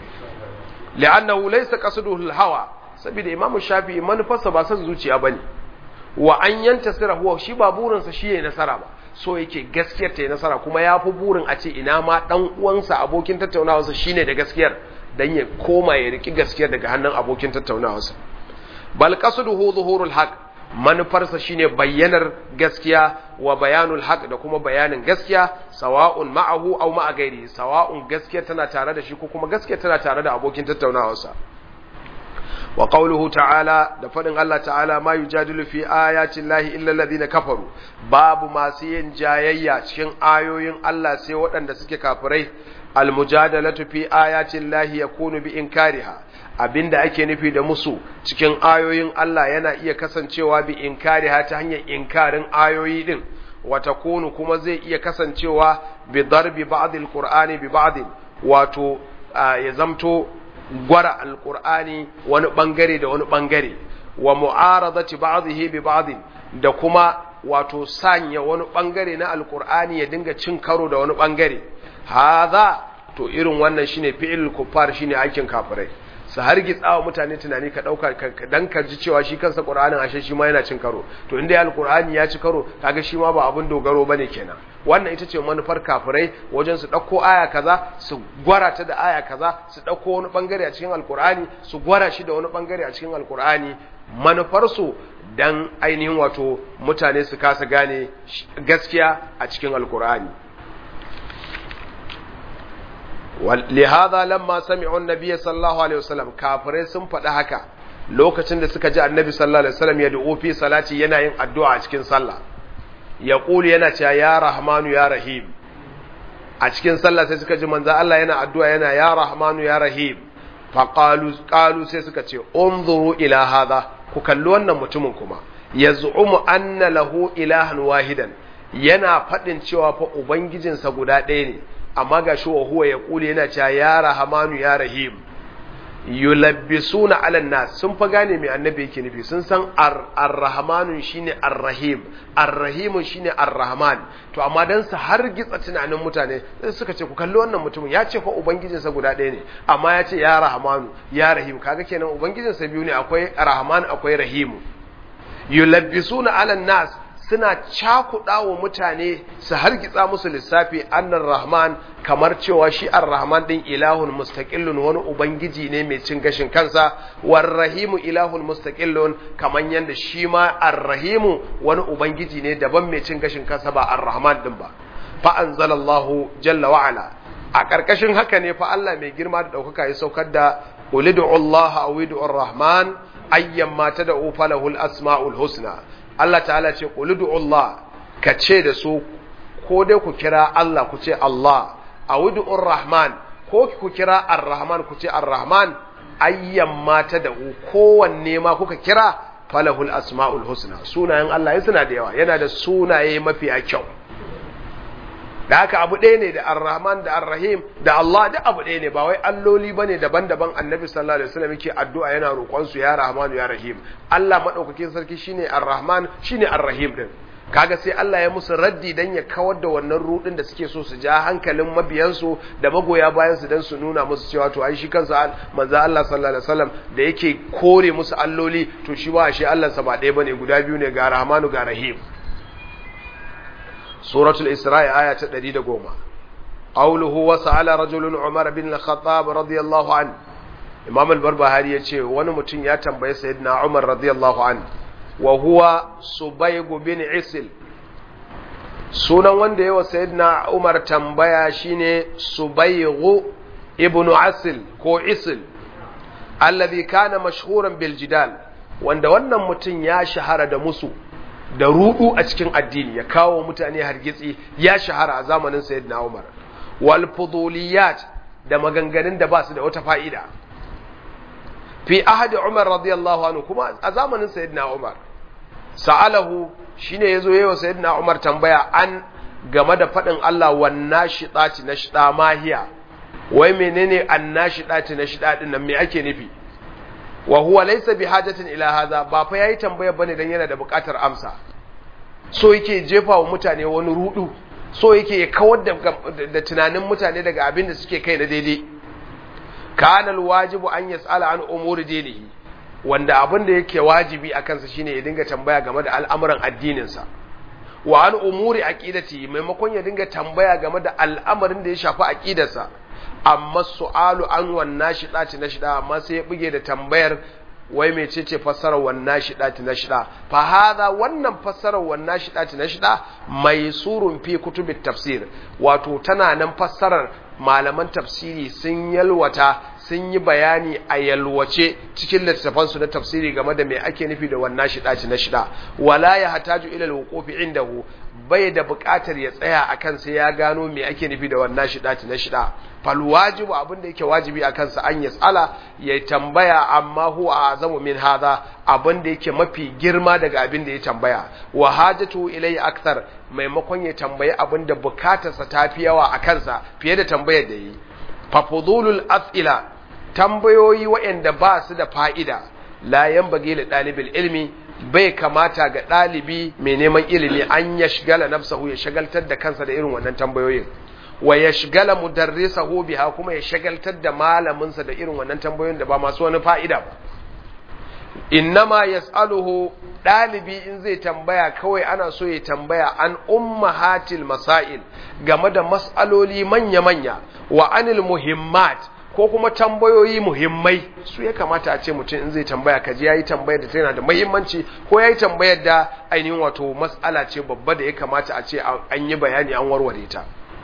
li'annahu laysa qasduhu al-hawa saboda imamu shafi'i manufarsa ba san zuciya bane wa an yantasira huwa shi ba burinsa shi yayi nasara ba, so yake gaskiyar ta yi nasara, kuma ya fi burin a ce ina ma dan uwansa abokin tattaunawarsa shine da gaskiyar dan ya koma ya riki gaskiyar daga hannun abokin tattaunawarsa. Bal qasduhu zuhurul haqq, manufarsa shine bayyanar gaskiya wa bayanul haqq da kuma bayanin gaskiya, sawa'un ma'ahu aw ma'a ghairihi, sawa'un gaskiya tana tare da shi ko kuma gaskiya tana tare da abokin tattaunawarsa. wa qawluhu ta'ala, da fadin Allah ta'ala, ma yujadilu fi ayati llahi illa alladhina kafaru, babu masu yin jayayya cikin ayoyin Allah sai waɗanda suke kafirai. Almujadalatu fi ayati llahi yakunu bi inkariha, abinda ake nufi da musu cikin ayoyin Allah yana iya kasancewa bi inkariha ta hanyar inkarin ayoyi din, wa takunu kuma zai iya kasancewa bi darbi ba'd alqur'ani bi ba'd, wato ya zamto gwara alqur'ani wani bangare da wani bangare, wa mu'aradati ba'dhihi bi ba'd, da kuma wato sanya wani bangare na alqur'ani ya dinga cin karo da wani bangare. Haza, to irin wannan shine fi'il kuffar, shine aikin kafirai, su hargitsawa mutane tunani ka dauka dan ka ji cewa shi kansa Qur'anin ashe shi ma yana cin karo, to inda alqur'ani ya ci karo kaga shi ma ba abin dogaro bane kenan. Wannan ita ce manufar kafirai wajen su dauko aya kaza su gwara ta da aya kaza, su dauko wani bangare a cikin alqur'ani su gwara shi da wani bangare a cikin alqur'ani, manufar su dan ainihin wato mutane su kasa gane gaskiya a cikin alqur'ani. ولهذا لما سمعوا النبي صلى الله عليه وسلم كافرين sun faɗi haka lokacin da suka ji annabi sallallahu alaihi wasallam ya du'u fi salati, yana yin addu'a a cikin sallah, ya kuli yana cewa ya rahmanu ya rahim. A cikin sallah sai suka ji manzo Allah yana addu'a yana ya rahmanu ya rahim, fa qalu sai suka ce unzuru ila hadha, ku kalli wannan mutumin kuma yaz'umu anna lahu ilahan wahidan, yana faɗin cewa fa ubangijinsa guda ɗaya ne, amma ga shi wa huwa ya kule yana cewa ya rahamanu ya rahim. Yulabbisuna ala nas, sun fa gane mai annabi yake nufi, sun san ar-rahmanu shine ar-rahim, ar-rahim shine ar-rahman, to amma dan su har gitsa tunanin mutane sai suka ce ku kalli wannan mutumin ya ce fa ubangijinsa guda ɗaya ne, amma ya ce ya rahmanu ya rahim, kaga kenan ubangijinsa biyu ne, akwai rahman akwai rahim. Yulabbisuna ala nas, suna cakuɗa wa mutane su hargitsa musu lissafi annar rahman, kamar cewa shi ar-rahman din ilahun mustaqillun, wani ubangiji ne mai cin gashin kansa, war rahimu ilahun mustaqillun, kaman yanda shi ma ar-rahimu wani ubangiji ne daban mai cin gashin kansa ba ar-rahman din ba. Fa anzalallahu jalla wa ala, a karkashin haka ne fa Allah mai girma da daukaka ya saukar da ulidu Allah aw widu ar-rahman ayyamma tad'u falahul asmaul husna. Allah ta'ala ce quludu Allah, ka ce da su ko dai ku kira Allah ku ce Allah, awudu ar-rahman ko ku kira ar-rahman ku ce ar-rahman, ayyamma tad'u, kowanne ma kuka kira falahul asmaul husna. Sunayen Allah suna da yawa, yana da sunaye mafi kyau. Da haka abu ɗaya ne da ar-rahman da ar-rahim da Allah, da abu ɗaya ne, ba wai alloli bane daban-daban. Annabi sallallahu alaihi wasallam yake addu'a yana roƙon su ya rahmanu ya rahim. Allah madaukakin sarki shine ar-rahman shine ar-rahim din. Kaga sai Allah ya musu raddi dan ya kawar da wannan rudin da suke so su ja hankalin mabiyansu da magoya bayan su dan su nuna musu cewa to ai shi kansa manzo Allah sallallahu alaihi wasallam da yake kore musu alloli, to shi ba shi Allah sa ba ɗaya bane, guda biyu ne, ga rahmanu ga rahim. Suratul Isra'i aya ta 110. Qawluhu wa sa'ala rajulun Umar bin al-Khattab radiyallahu anhu. Imam al-Barbahari yace wani mutum ya tambaye Sayyidina Umar radiyallahu anhu, wa huwa Subayg bin Isil. Sunan wanda yawa Sayyidina Umar tambaya shine Subayg ibn Asil ko Isil, alladhi kana mashhuran bil jidal, wanda wannan mutum ya shahara da musu da rudu a cikin addini, ya kawo mutane hargitsi, ya shahara a zamanin Sayyidina Umar. Wal fuduliyat, da maganganun da ba su da wata fa'ida. Fi ahadi Umar radiyallahu anhu, kuma a zamanin Sayyidina Umar. Sa'alahu, shine yazo yayin Sayyidina Umar tambaya an game da fadin Allah wan nashidati nashida mahiya. Wai menene an nashidati nashida din nan, me ake nufi? Wa huwa laysa bihajatin ila hadha, ba fa yayi tambaya bane dan yana da bukatar amsa. So yake jefa wa mutane wani rudu, so yake kawar da tunanin mutane daga abin da suke kai na daidai. Kana alwajibu an yas'ala an umuri dinihi, wanda abin da yake wajibi a kansa shine ya dinga tambaya game da al'amuran addininsa wa an umuri aqidati maimakon ya dinga tambaya game da al'amarin da ya shafi aqidarsa amma su'alu an wannan shidati na shida amma sai ya buge da tambayar wai mecece fassarar wannan shidati na shida fa hada wannan fassarar wannan shidati na shida mai surun fi kutubit tafsir wato tana nan fassarar malaman tafsiri sun yalwata sun yi bayani a yalwace cikin littafansu na tafsiri game da me ake nufi da wannan shidati na shida wala ya hataju ila alwuqufi indahu bai da buƙatar ya tsaya akan sai ya gano me ake nufi da wannan shidati na shida fal wajibu abinda yake wajibi akan sa an yasala ya tambaya amma huwa azamu min hadha abinda yake mafi girma daga abinda ya tambaya wa hajatu ilai akthar maimakon ya tambayi abinda bukatarsa tafi yawa akan sa fiye da tambayar da yi fa fudulul as'ila tambayoyi waɗanda ba su da fa'ida la yanbaghi li dalibil ilmi bai kamata ga ɗalibi mai neman ilimi an ya shigala nafsahu ya shagaltar da kansa da irin wannan tambayoyin wa ya shigala mudarrisahu biha kuma ya shagaltar da malaminsa da irin wannan tambayoyin da ba masu wani fa'ida ba innama yas'aluhu ɗalibi in zai tambaya kawai ana so ya tambaya an ummahatil masail game da mas'aloli manya-manya wa anil muhimmat ko kuma tambayoyi muhimmai su ya kamata a ce mutum in zai tambaya kaji yayi tambayar da tana da muhimmanci ko yayi tambayar da ainihin wato mas'ala ce babba da ya kamata a ce an yi bayani an warware ta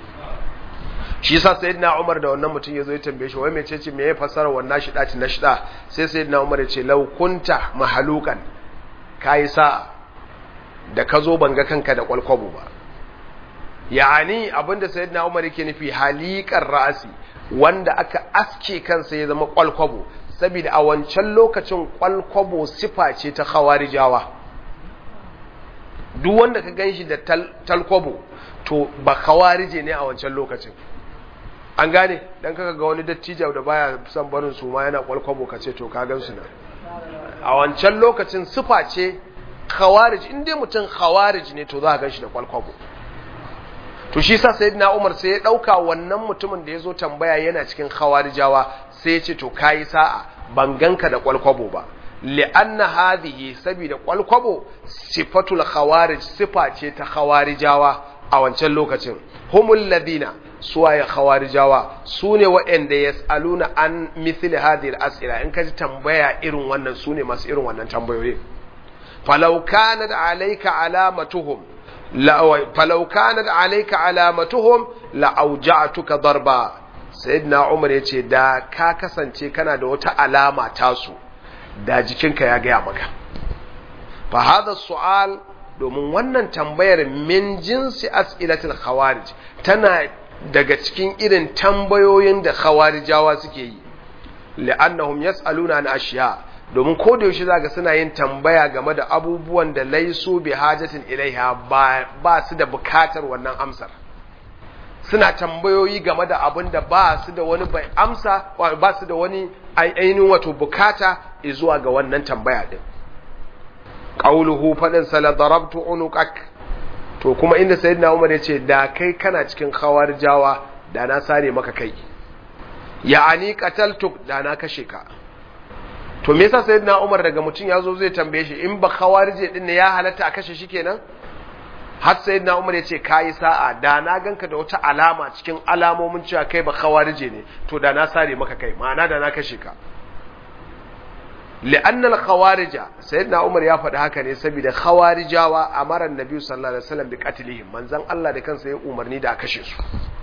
shi yasa sayyidina Umar da wannan mutum yazo ya tambaye shi wai mecece me ya fasara wannan shidati na shida sai sayyidina Umar ya ce law kunta mahalukan kai sa da kazo banga kanka da kwalkwabo ba yani abinda sayyidina Umar yake nufi halikar ra'asi wanda aka aske kansa ya zama kwalkwabo saboda a wancan lokacin kwalkwabo sifa ce ta khawarijawa duk wanda ka ganshi da talkwabo to ba khawarije ne a wancan lokacin an gane dan kaga ga wani dattijo da baya son barin su ma yana kwalkwabo kace to ka gansu na a wancan lokacin sifa ce khawarij inda mutum khawarij ne to za ka ganshi da kwalkwabo to shi sa sayyidina Umar sai ya dauka wannan mutumin da yazo tambaya yana cikin khawarijawa sai ya ce to kai sa'a ban ganka da kwalkwabo ba li'anna hadhihi sabida kwalkwabo sifatul khawarij sifa ce ta khawarijawa a wancan lokacin humul ladina suwaye khawarijawa sune waɗanda yasaluna an mithli hadhihi al-as'ila in kaji tambaya irin wannan sune masu irin wannan tambayoyi falau kanat alayka alamatuhum falau kanat alayka alamatuhum la auja'tuka darba sayyidina Umar yace da ka kasance kana da wata alama tasu da jikinka ya gaya maka fa hadha su'al domin wannan tambayar min jinsi as'ilatul khawarij tana daga cikin irin tambayoyin da khawarijawa suke yi li'annahum yas'aluna an ashiya domin ko da yaushe zaka suna yin tambaya game da abubuwan da laisu bi hajatin ilaiha ba su da bukatar wannan amsar suna tambayoyi game da abin da ba su da wani bai amsa ba su da wani ainihin wato bukata zuwa ga wannan tambaya din qauluhu fadin sala darabtu unuqak to kuma inda sayyidina Umar yace da kai kana cikin khawarijawa da na sare maka kai ya'ani qataltuk da na kashe ka to me yasa sayyidina Umar daga mutun yazo zai tambaye shi in ba khawarije din ne ya halatta a kashe shi kenan har sayyidina Umar yace kai sa'a da na ganka da wata alama cikin alamomin cewa kai ba khawarije ne to da na sare maka kai ma'ana da na kashe ka li'anna al-khawarija sayyidina Umar ya faɗi haka ne saboda khawarijawa amara annabi sallallahu alaihi wasallam bi qatlihim manzon Allah da kansa ya umarni da a kashe su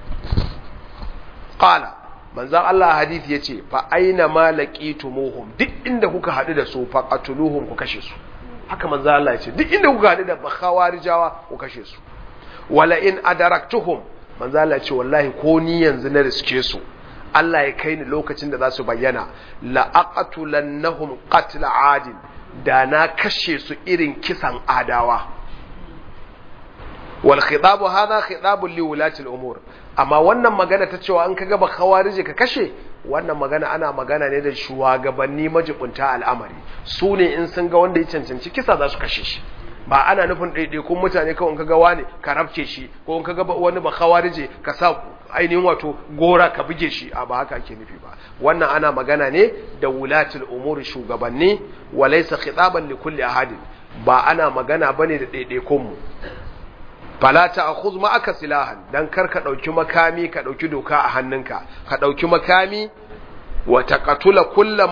qala manzon Allah hadisi yace fa aina ma laqitumuhum duk inda kuka hadu da su fa qatuluhum ku kashe su haka manzon Allah yace duk inda kuka hadu da khawarijawa ku kashe su wala in adaraktuhum manzon Allah yace wallahi ko ni yanzu na riske su Allah ya kai ni lokacin da za su bayyana la'aqatulannahum qatl adin da na kashe su irin kisan adawa wal khitabu hadha khitabun li wulati al umur amma wannan magana ta cewa an kaga ba khawarije ka kashe wannan magana ana magana ne da shugabanni majibunta al'amari su ne in sun ga wanda ya cancanci kisa za su kashe shi ba ana nufin ɗaiɗaikun mutane kawai in kaga wani ka rafke shi ko in kaga wani ba khawarije ka sa ainihin wato gora ka buge shi a ba haka ake nufi ba. Wannan ana magana ne da wulatul umuri shugabanni wa laysa khitaban li kulli ahadin, ba ana magana bane da ɗaiɗaikun mu. Fala ta'khudh ma'aka silahan, dan kar ka dauki makami ka dauki doka a hannunka, ka dauki makami wa taqatula kullu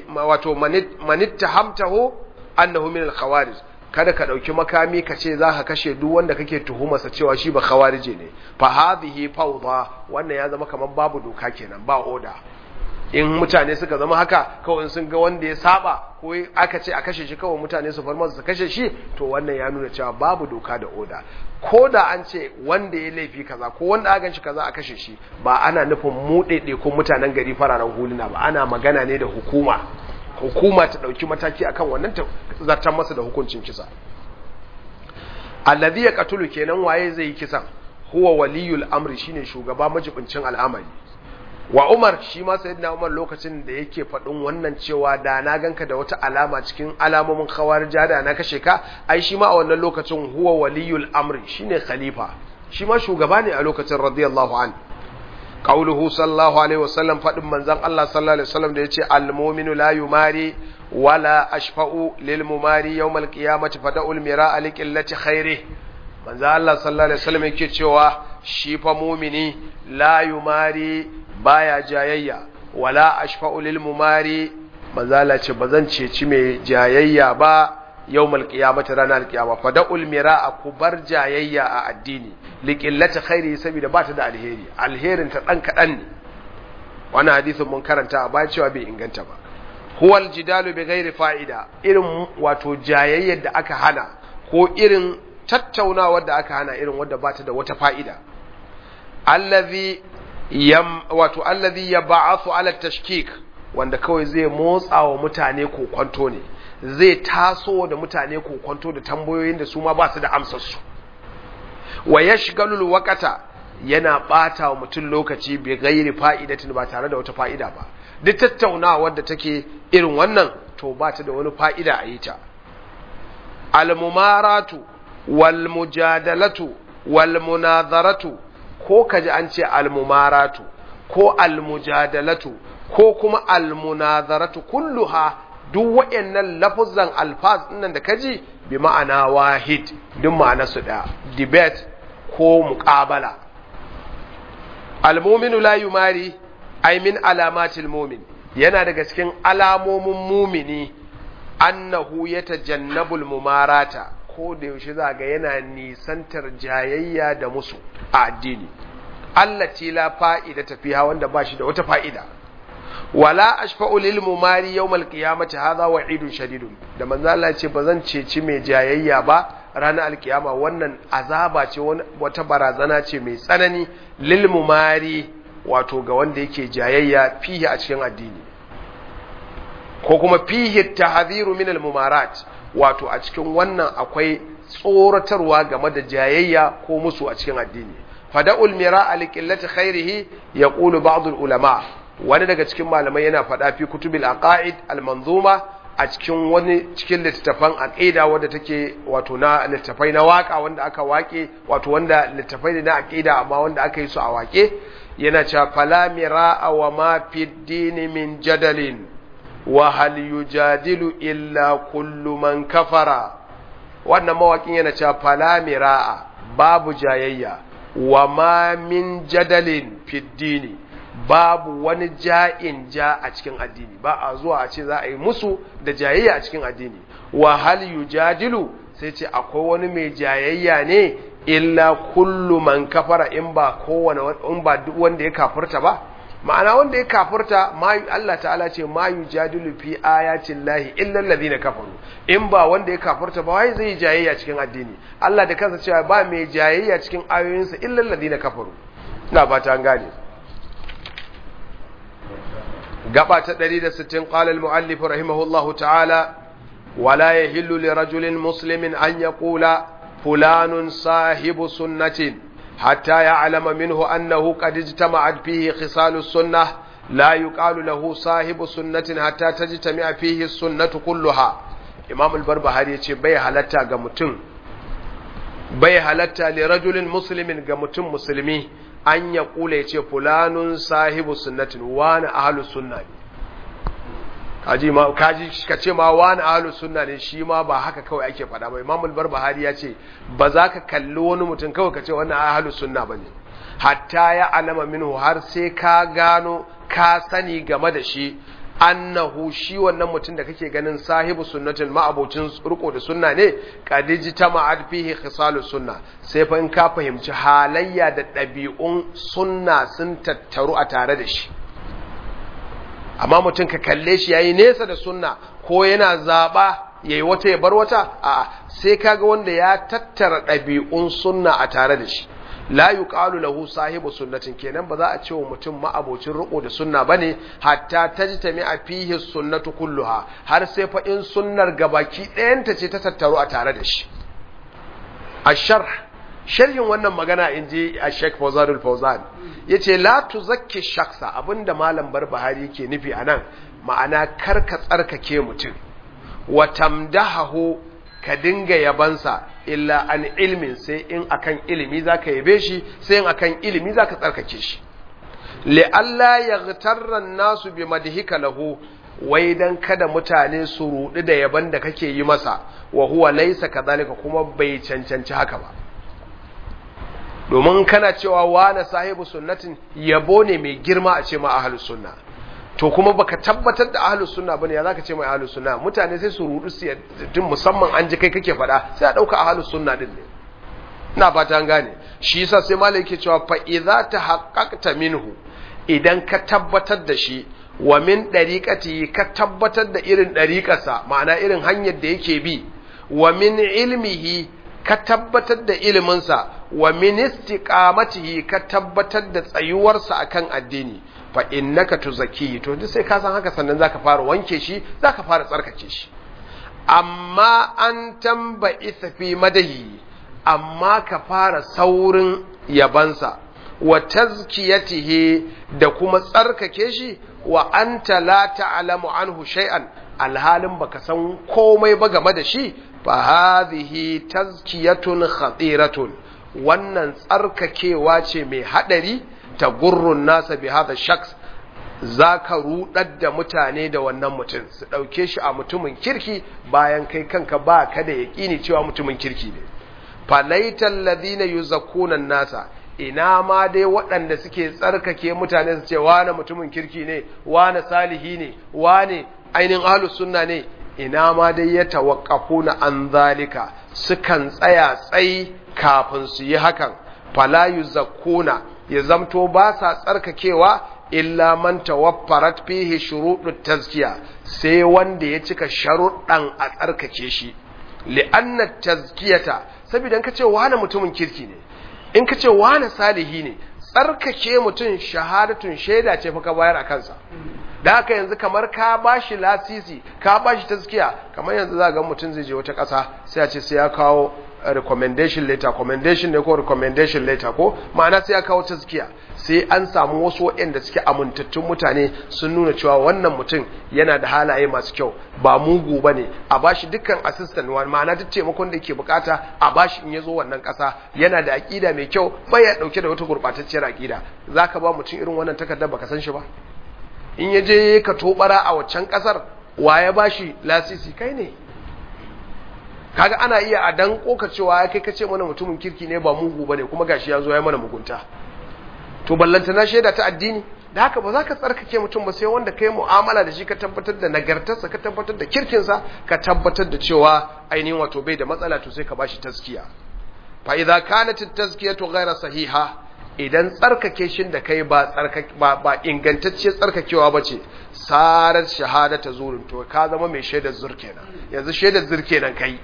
man ittahamtahu annahu min al-khawarij, kada ka dauki makami ka ce zaka kashe duk wanda kake tuhumarsa cewa shi ba khawarije ne. Fa hadhihi fawda, wannan ya zama kaman babu doka kenan, ba oda. In mutane suka zama haka kawai sun ga wanda ya saba ko aka ce a kashe shi kawai mutane su far masa su kashe shi, to wannan ya nuna cewa babu doka da oda. Ko da an ce wanda ya laifi kaza ko wanda aka ganshi kaza a kashe shi, ba ana nufin mu ko mutanen gari fararen huluna ba, ana magana ne da hukuma ta dauki mataki akan wannan ta zartar masa da hukuncin kisa. Alladhi yaqtulu, kenan waye zai yi kisan? Huwa waliyul amri, shine shugaba majibincin al'amari. Wa Umar, shi ma sayyidina Umar lokacin da yake faɗin wannan cewa da na ganka da wata alama cikin alamomin khawarija da na kashe ka, ai shi ma a wannan lokacin huwa waliyul amri, shine khalifa, shi ma shugaba ne a lokacin radiyallahu an. Qauluhu sallallahu alaihi wasallam, faɗin manzon Allah sallallahu alaihi wasallam da yace al-mu'minu la yumari wala ashfa'u lil mumari yawm al-qiyamati fada'ul mira'a li qillati khairihi. Manzon Allah sallallahu alaihi wasallam yake cewa shi fa mu'mini la yumari, baya jayayya, wala ashfa'u lil mumari, manzala ce bazan ceci mai jayayya ba yawmal qiyamati, ranar qiyama. Fada'ul mira'a, ku bar jayayya a addini, liqillati khairi, saboda ba ta da alheri, alherin ta dan kadan ne. Wannan hadisin mun karanta a baya cewa bai inganta ba. Huwal jidalu bi ghairi fa'ida, irin wato jayayyar da aka hana ko irin tattaunawar da aka hana, irin wanda ba ta da wata fa'ida. Allazi yab'athu ala tashkik, wanda kawai zai motsa wa mutane kokonto ne, zai taso da mutane kokonto da tambayoyin da su ma ba su da amsar su. Wa yashghalul waqta, yana bata wa mutum lokaci bi ghairi fa'idatin, ba tare da wata fa'ida ba. Duk tattaunawar da take irin wannan to ba ta da wani fa'ida a yi ta. Al-mumaratu wal mujadalatu wal munazaratu, ko kaji an ce al-mumaratu ko al-mujadalatu ko kuma al-munazaratu, kulluha, duk wayannan lafuzan alfaz dinnan da kaji bi ma'ana wahid, duk ma'ana su da debate ko muqabala. Al-mu'minu la yumari, ay min alamatil mu'min, yana daga cikin alamomin mumini annahu yatajannabul mumarata, ko da yaushe za ga yana nisantar jayayya da musu a addini, allati la fa'ida tafiha, wanda ba shi da wata fa'ida. Wala ashfa'u lil mumari yawmal qiyamati, hadha wa'idun shadidun, da manzo Allah ya ce bazan ceci mai jayayya ba ranar alkiyama, wannan azaba ce, wata barazana ce mai tsanani, lil mumari, wato ga wanda yake jayayya fihi a cikin addini, ko kuma fihi tahdhiru min al mumarat, wato a cikin wannan akwai tsoratarwa game da jayayya ko musu a cikin addini. Fada'ul mira'a li qillati khairihi, yaqulu ba'd ulama, wani daga cikin malamai yana fada fi kutubil aqaid al manzuma, a cikin wani cikin littafan aqida wanda take wato na littafai na waka wanda aka wake, wato wanda littafai ne na aqida amma wanda aka yi su a wake, yana cewa fala mira'a wa ma fi din min jadalin wa hal yujadilu illa kullu man kafara. Wannan mawakin yana cewa fala mira'a, babu jayayya, wa ma min jadalin fi dini, babu wani ja'in ja a cikin addini, ba a zuwa a ce za a yi musu da jayayya a cikin addini. Wa hal yujadilu, sai ce akwai wani mai jayayya ne, illa kullu man kafara, in ba duk wanda ya kafirta ba. Ma'ana wanda ya kafirta, Allah ta'ala ce ma yujadilu fi ayatin lahi illa alladhina kafaru, in ba wanda ya kafirta ba wai zai jayayya cikin addini. Allah da kansa cewa ba mai jayayya cikin ayoyinsa illa alladhina kafaru. Ina ba ta gane. Gaba ta 160, qala al-muallif rahimahullahu ta'ala, wala yahillu li rajulin muslimin an yaqula fulanun sahibu sunnatin حتى يعلم منه أنه قد اجتمعت فيه خصال السنة، لا يقال له صاحب سنة حتى تجتمع فيه السنة كلها. Imam al-Barbahari yace bai halatta ga mutum, bai halatta li rajulin muslimin ga mutum musulmi an ya kula yace fulanun sahibu sunnatin wani ahlus sunna ne. Kaji ka ce ma wani ahlus sunna ne, shi ma ba haka kawai ake faɗa ba. Imam al-Barbahari yace ba za ka kalli wani mutum kawai ka ce wannan ahlus sunna bane, hatta ya alama minhu, har sai ka gano ka sani game da shi annahu shi wannan mutum da kake ganin sahibu sunnatin ma'abocin riko da sunna ne, qadiji tama'at fihi khisalus sunna, sai fa in ka fahimci halayya da ɗabi'un sunna sun tattaru a tare da shi. Amma mutum ka kalle shi yayi nesa da sunna ko yana zaba yayi wata ya bar wata, a'a sai kaga wanda ya tattara ɗabi'un sunna a tare da shi. La yuqalu lahu sahibu sunnatin, kenan ba za a ce wa mutum ma'abocin riko da sunna bane hatta tajtami'a fihi sunnatu kulluha, har sai fa in sunnar gabaki ɗayanta ce ta tattaru a tare da shi. Sharhin wannan magana inji Sheikh Fawzanul Fawzan yace la tuzakki shakhsa, abinda malam Barbahari yake nufi anan, ma'ana karka tsarkake mutum wa tamdahu ka dinga yabansa illa an ilmin, sai in akan ilimi zaka yabe shi, sai in akan ilimi zaka tsarkake shi. Li'alla yaghtarra an-nasu bi madhika lahu, wai dan kada mutane su rudi da yaban da kake yi masa, wa huwa laysa kadhalika, kuma bai cancanci haka ba. Domin kana cewa wani sahibu sunnatin yabo ne mai girma a ce ma ahlus sunna, to kuma baka tabbatar da ahlus sunna bane, ya zaka ce mai ahlus sunna? Mutane sai su rudu su din, musamman an ji kai kake faɗa, sai a dauka ahlus sunna din ne. Ina fata an gane. Shi yasa sai malai yake cewa fa idza tahaqqaqta minhu, idan ka tabbatar da shi, wa min dariqati, ka tabbatar da irin dariqarsa, ma'ana irin hanyar da yake bi, wa min ilmihi, ka tabbatar da iliminsa, wa min istiqamatihi, ka tabbatar da tsayuwarsa akan addini, fa innaka tuzaki, to duk sai ka san haka sannan zaka fara wanke shi, zaka fara tsarkake shi. Amma an tambayi fi madahi, amma ka fara saurin yabansa, wa tazkiyatihi, da kuma tsarkake shi, wa anta la ta'lamu anhu shay'an, alhalin baka san komai ba game da shi, fa hadhihi tazkiyatun khatiratun, wannan tsarkakewa ce mai hadari, ta gurrun nasa bi hadha shakhs, zaka rudar da mutane da wannan mutum, su dauke shi a mutumin kirki bayan kai kanka ba ka da yaqini cewa mutumin kirki ne. Falaital ladina yuzakkuna nasa, ina ma dai waɗanda suke tsarkake mutane su ce wane mutumin kirki ne, wane salihi ne, wane ainihin ahlus sunna ne, ina ma dai ya tawaqqafuna an zalika, sukan tsaya tsayi kafin su yi hakan. Fala yuzakkuna, ya zamto ba sa tsarkakewa illa man tawaffarat fihi shurutut tazkiya, sai wanda ya cika sharuɗan a tsarkake shi. Li'anna tazkiyata, saboda in ka ce wane mutumin kirki ne, in ka ce wane salihi ne, tsarkake mutum shahadatun shaida ce fa ka bayar a kansa. Da haka yanzu kamar ka bashi lasisi, ka bashi tazkiya, kamar yanzu za ga mutum zai je wata ƙasa sai a ce sai ya kawo recommendation letter, commendation ne ko recommendation letter ko, ma'ana sai ya kawo tazkiya, sai an samu wasu waɗanda suke amintattun mutane sun nuna cewa wannan mutum yana da halaye masu kyau, ba mugu bane, a bashi dukkan assistant, ma'ana duk taimakon da yake bukata a bashi in yazo wannan ƙasa, yana da aqida mai kyau, bai ya dauke da wata gurbatacciyar aqida. Zaka ba mutum irin wannan takardar baka san shi ba? In ya je ka tobara a waccan ƙasar, wa ya bashi lasisi? Kai ne. Kaga ana iya a dan koka cewa kai kace mana mutumin kirki ne ba mugu bane, kuma gashi yazo ya mana mugunta. To ballanta na shaida ta addini, da haka ba za ka tsarkake mutum ba sai wanda kai mu'amala da shi ka tabbatar da nagartarsa, ka tabbatar da kirkinsa, ka tabbatar da cewa ainihin wato bai da matsala, to sai ka bashi tazkiya. Fa idza kanat at-tazkiyatu ghayra sahiha, idan tsarkake shin da kai ba ingantacce tsarkakewa bace, sarar shahadata zurin, to ka zama mai shaidar zur kenan. Yanzu shaidar zur kenan kai.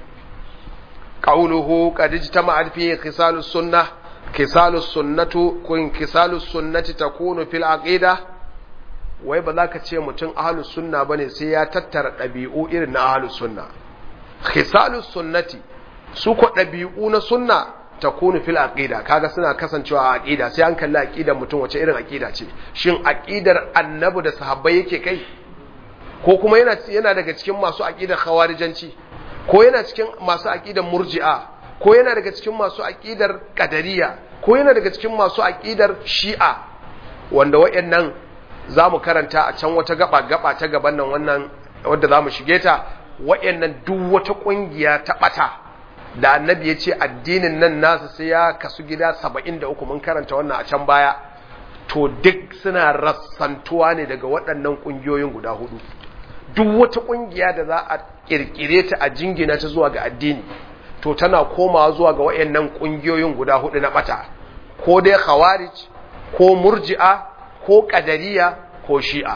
Qauluhu qad ijtama'at fi khisalus sunnah, khisalus sunnatu kun khisalus sunnati takunu fil aqida. Wai ba za ka ce mutum ahlus sunna bane sai ya tattara dabi'u irin na ahlus sunna. Khisalus sunnati su ko dabi'u na sunna takunu fil aqida, kaga suna kasancewa a aqida, sai an kalli aqidar mutum wace irin aqida ce, shin aqidar annabi da sahabbai yake kai, ko kuma yana daga cikin masu aqidar khawarijanci, ko yana cikin masu aqidar murji'a ko yana daga cikin masu aqidar qadariyya ko yana daga cikin masu aqidar shi'a wanda wayannan zamu karanta a can wata gaba ta gaban nan wannan wanda zamu shige ta. Wayannan duk wata kungiya ta bata da annabi ya ce addinin nan nasa sai ya kasu gida 73 mun karanta wannan a can baya, to duk suna rassantuwa ne daga waɗannan kungiyoyin guda hudu. Duk wata kungiya da za a kirkire ta a jingina ta zuwa ga addini to tana komawa zuwa ga wayannan kungiyoyin guda hudu na bata, ko dai khawarij ko murji'a ko qadariyya ko shi'a.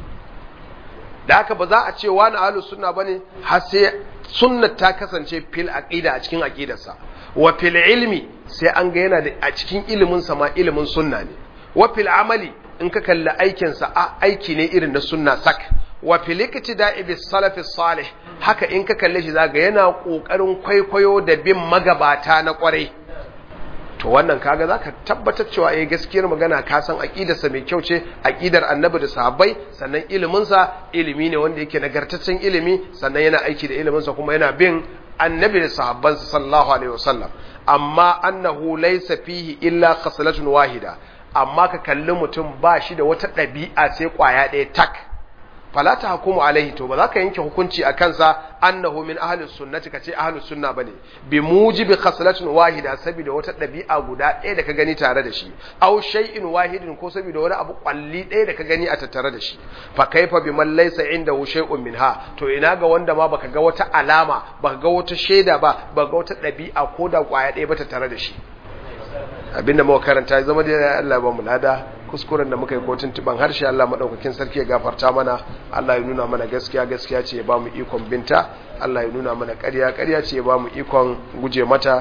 Da haka ba za a ce wani ahlus sunna bane har sai sunna ta kasance fil aqida a cikin aqidarsa, wa fil ilmi sai an ga yana da a cikin ilimin sa ma ilimin sunna ne, wa fil amali in ka kalli aikin sa aiki ne irin na sunna sak, wa fil iktida'i bis salaf salih haka in ka kalle shi zaga yana kokarin kwaikwayo da bin magabata na kwarai. To wannan kaga zaka tabbatar cewa gaskiyar magana ka san aqidarsa mai kyau ce, aqidar annabi da sahabbai, sannan ilimin sa ilimi ne wanda yake nagartaccen ilimi, sannan yana aiki da ilimin sa kuma yana bin annabi da sahabbansa sallallahu alaihi wasallam. Amma annahu laysa fihi illa khaslatun wahida, amma ka kalli mutum ba shi da wata dabi'a sai kwaya ɗaya tak, fala ta hukumu alaihi, to ba za ka yanke hukunci a kansa annahu min ahlus sunnati kace ahlus sunna bane bi mujibi khaslatin wahida, saboda wata dabi'a guda ɗaya da ka gani tare da shi, aw shay'in wahidin ko saboda wani abu kwalli ɗaya da ka gani a tattare da shi. Fa kaifa biman laysa indahu shay'un minha, to ina ga wanda ma baka ga wata alama, baka ga wata shaida ba, baka ga wata dabi'a ko da kwaya ɗaya ba tattare da shi. Abinda muka karanta ya zama da Allah ba mu lada, kuskuren da muka yi kotun tuban harshe Allah madaukakin sarki ya gafarta mana. Allah ya nuna mana gaskiya gaskiya ce ya ba mu ikon binta, Allah ya nuna mana ƙarya ƙarya ce ya ba mu ikon guje mata.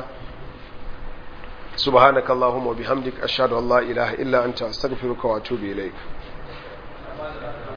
Subhanakallahumma wa bihamdika ashhadu an la ilaha illa anta astaghfiruka wa atubu ilaik.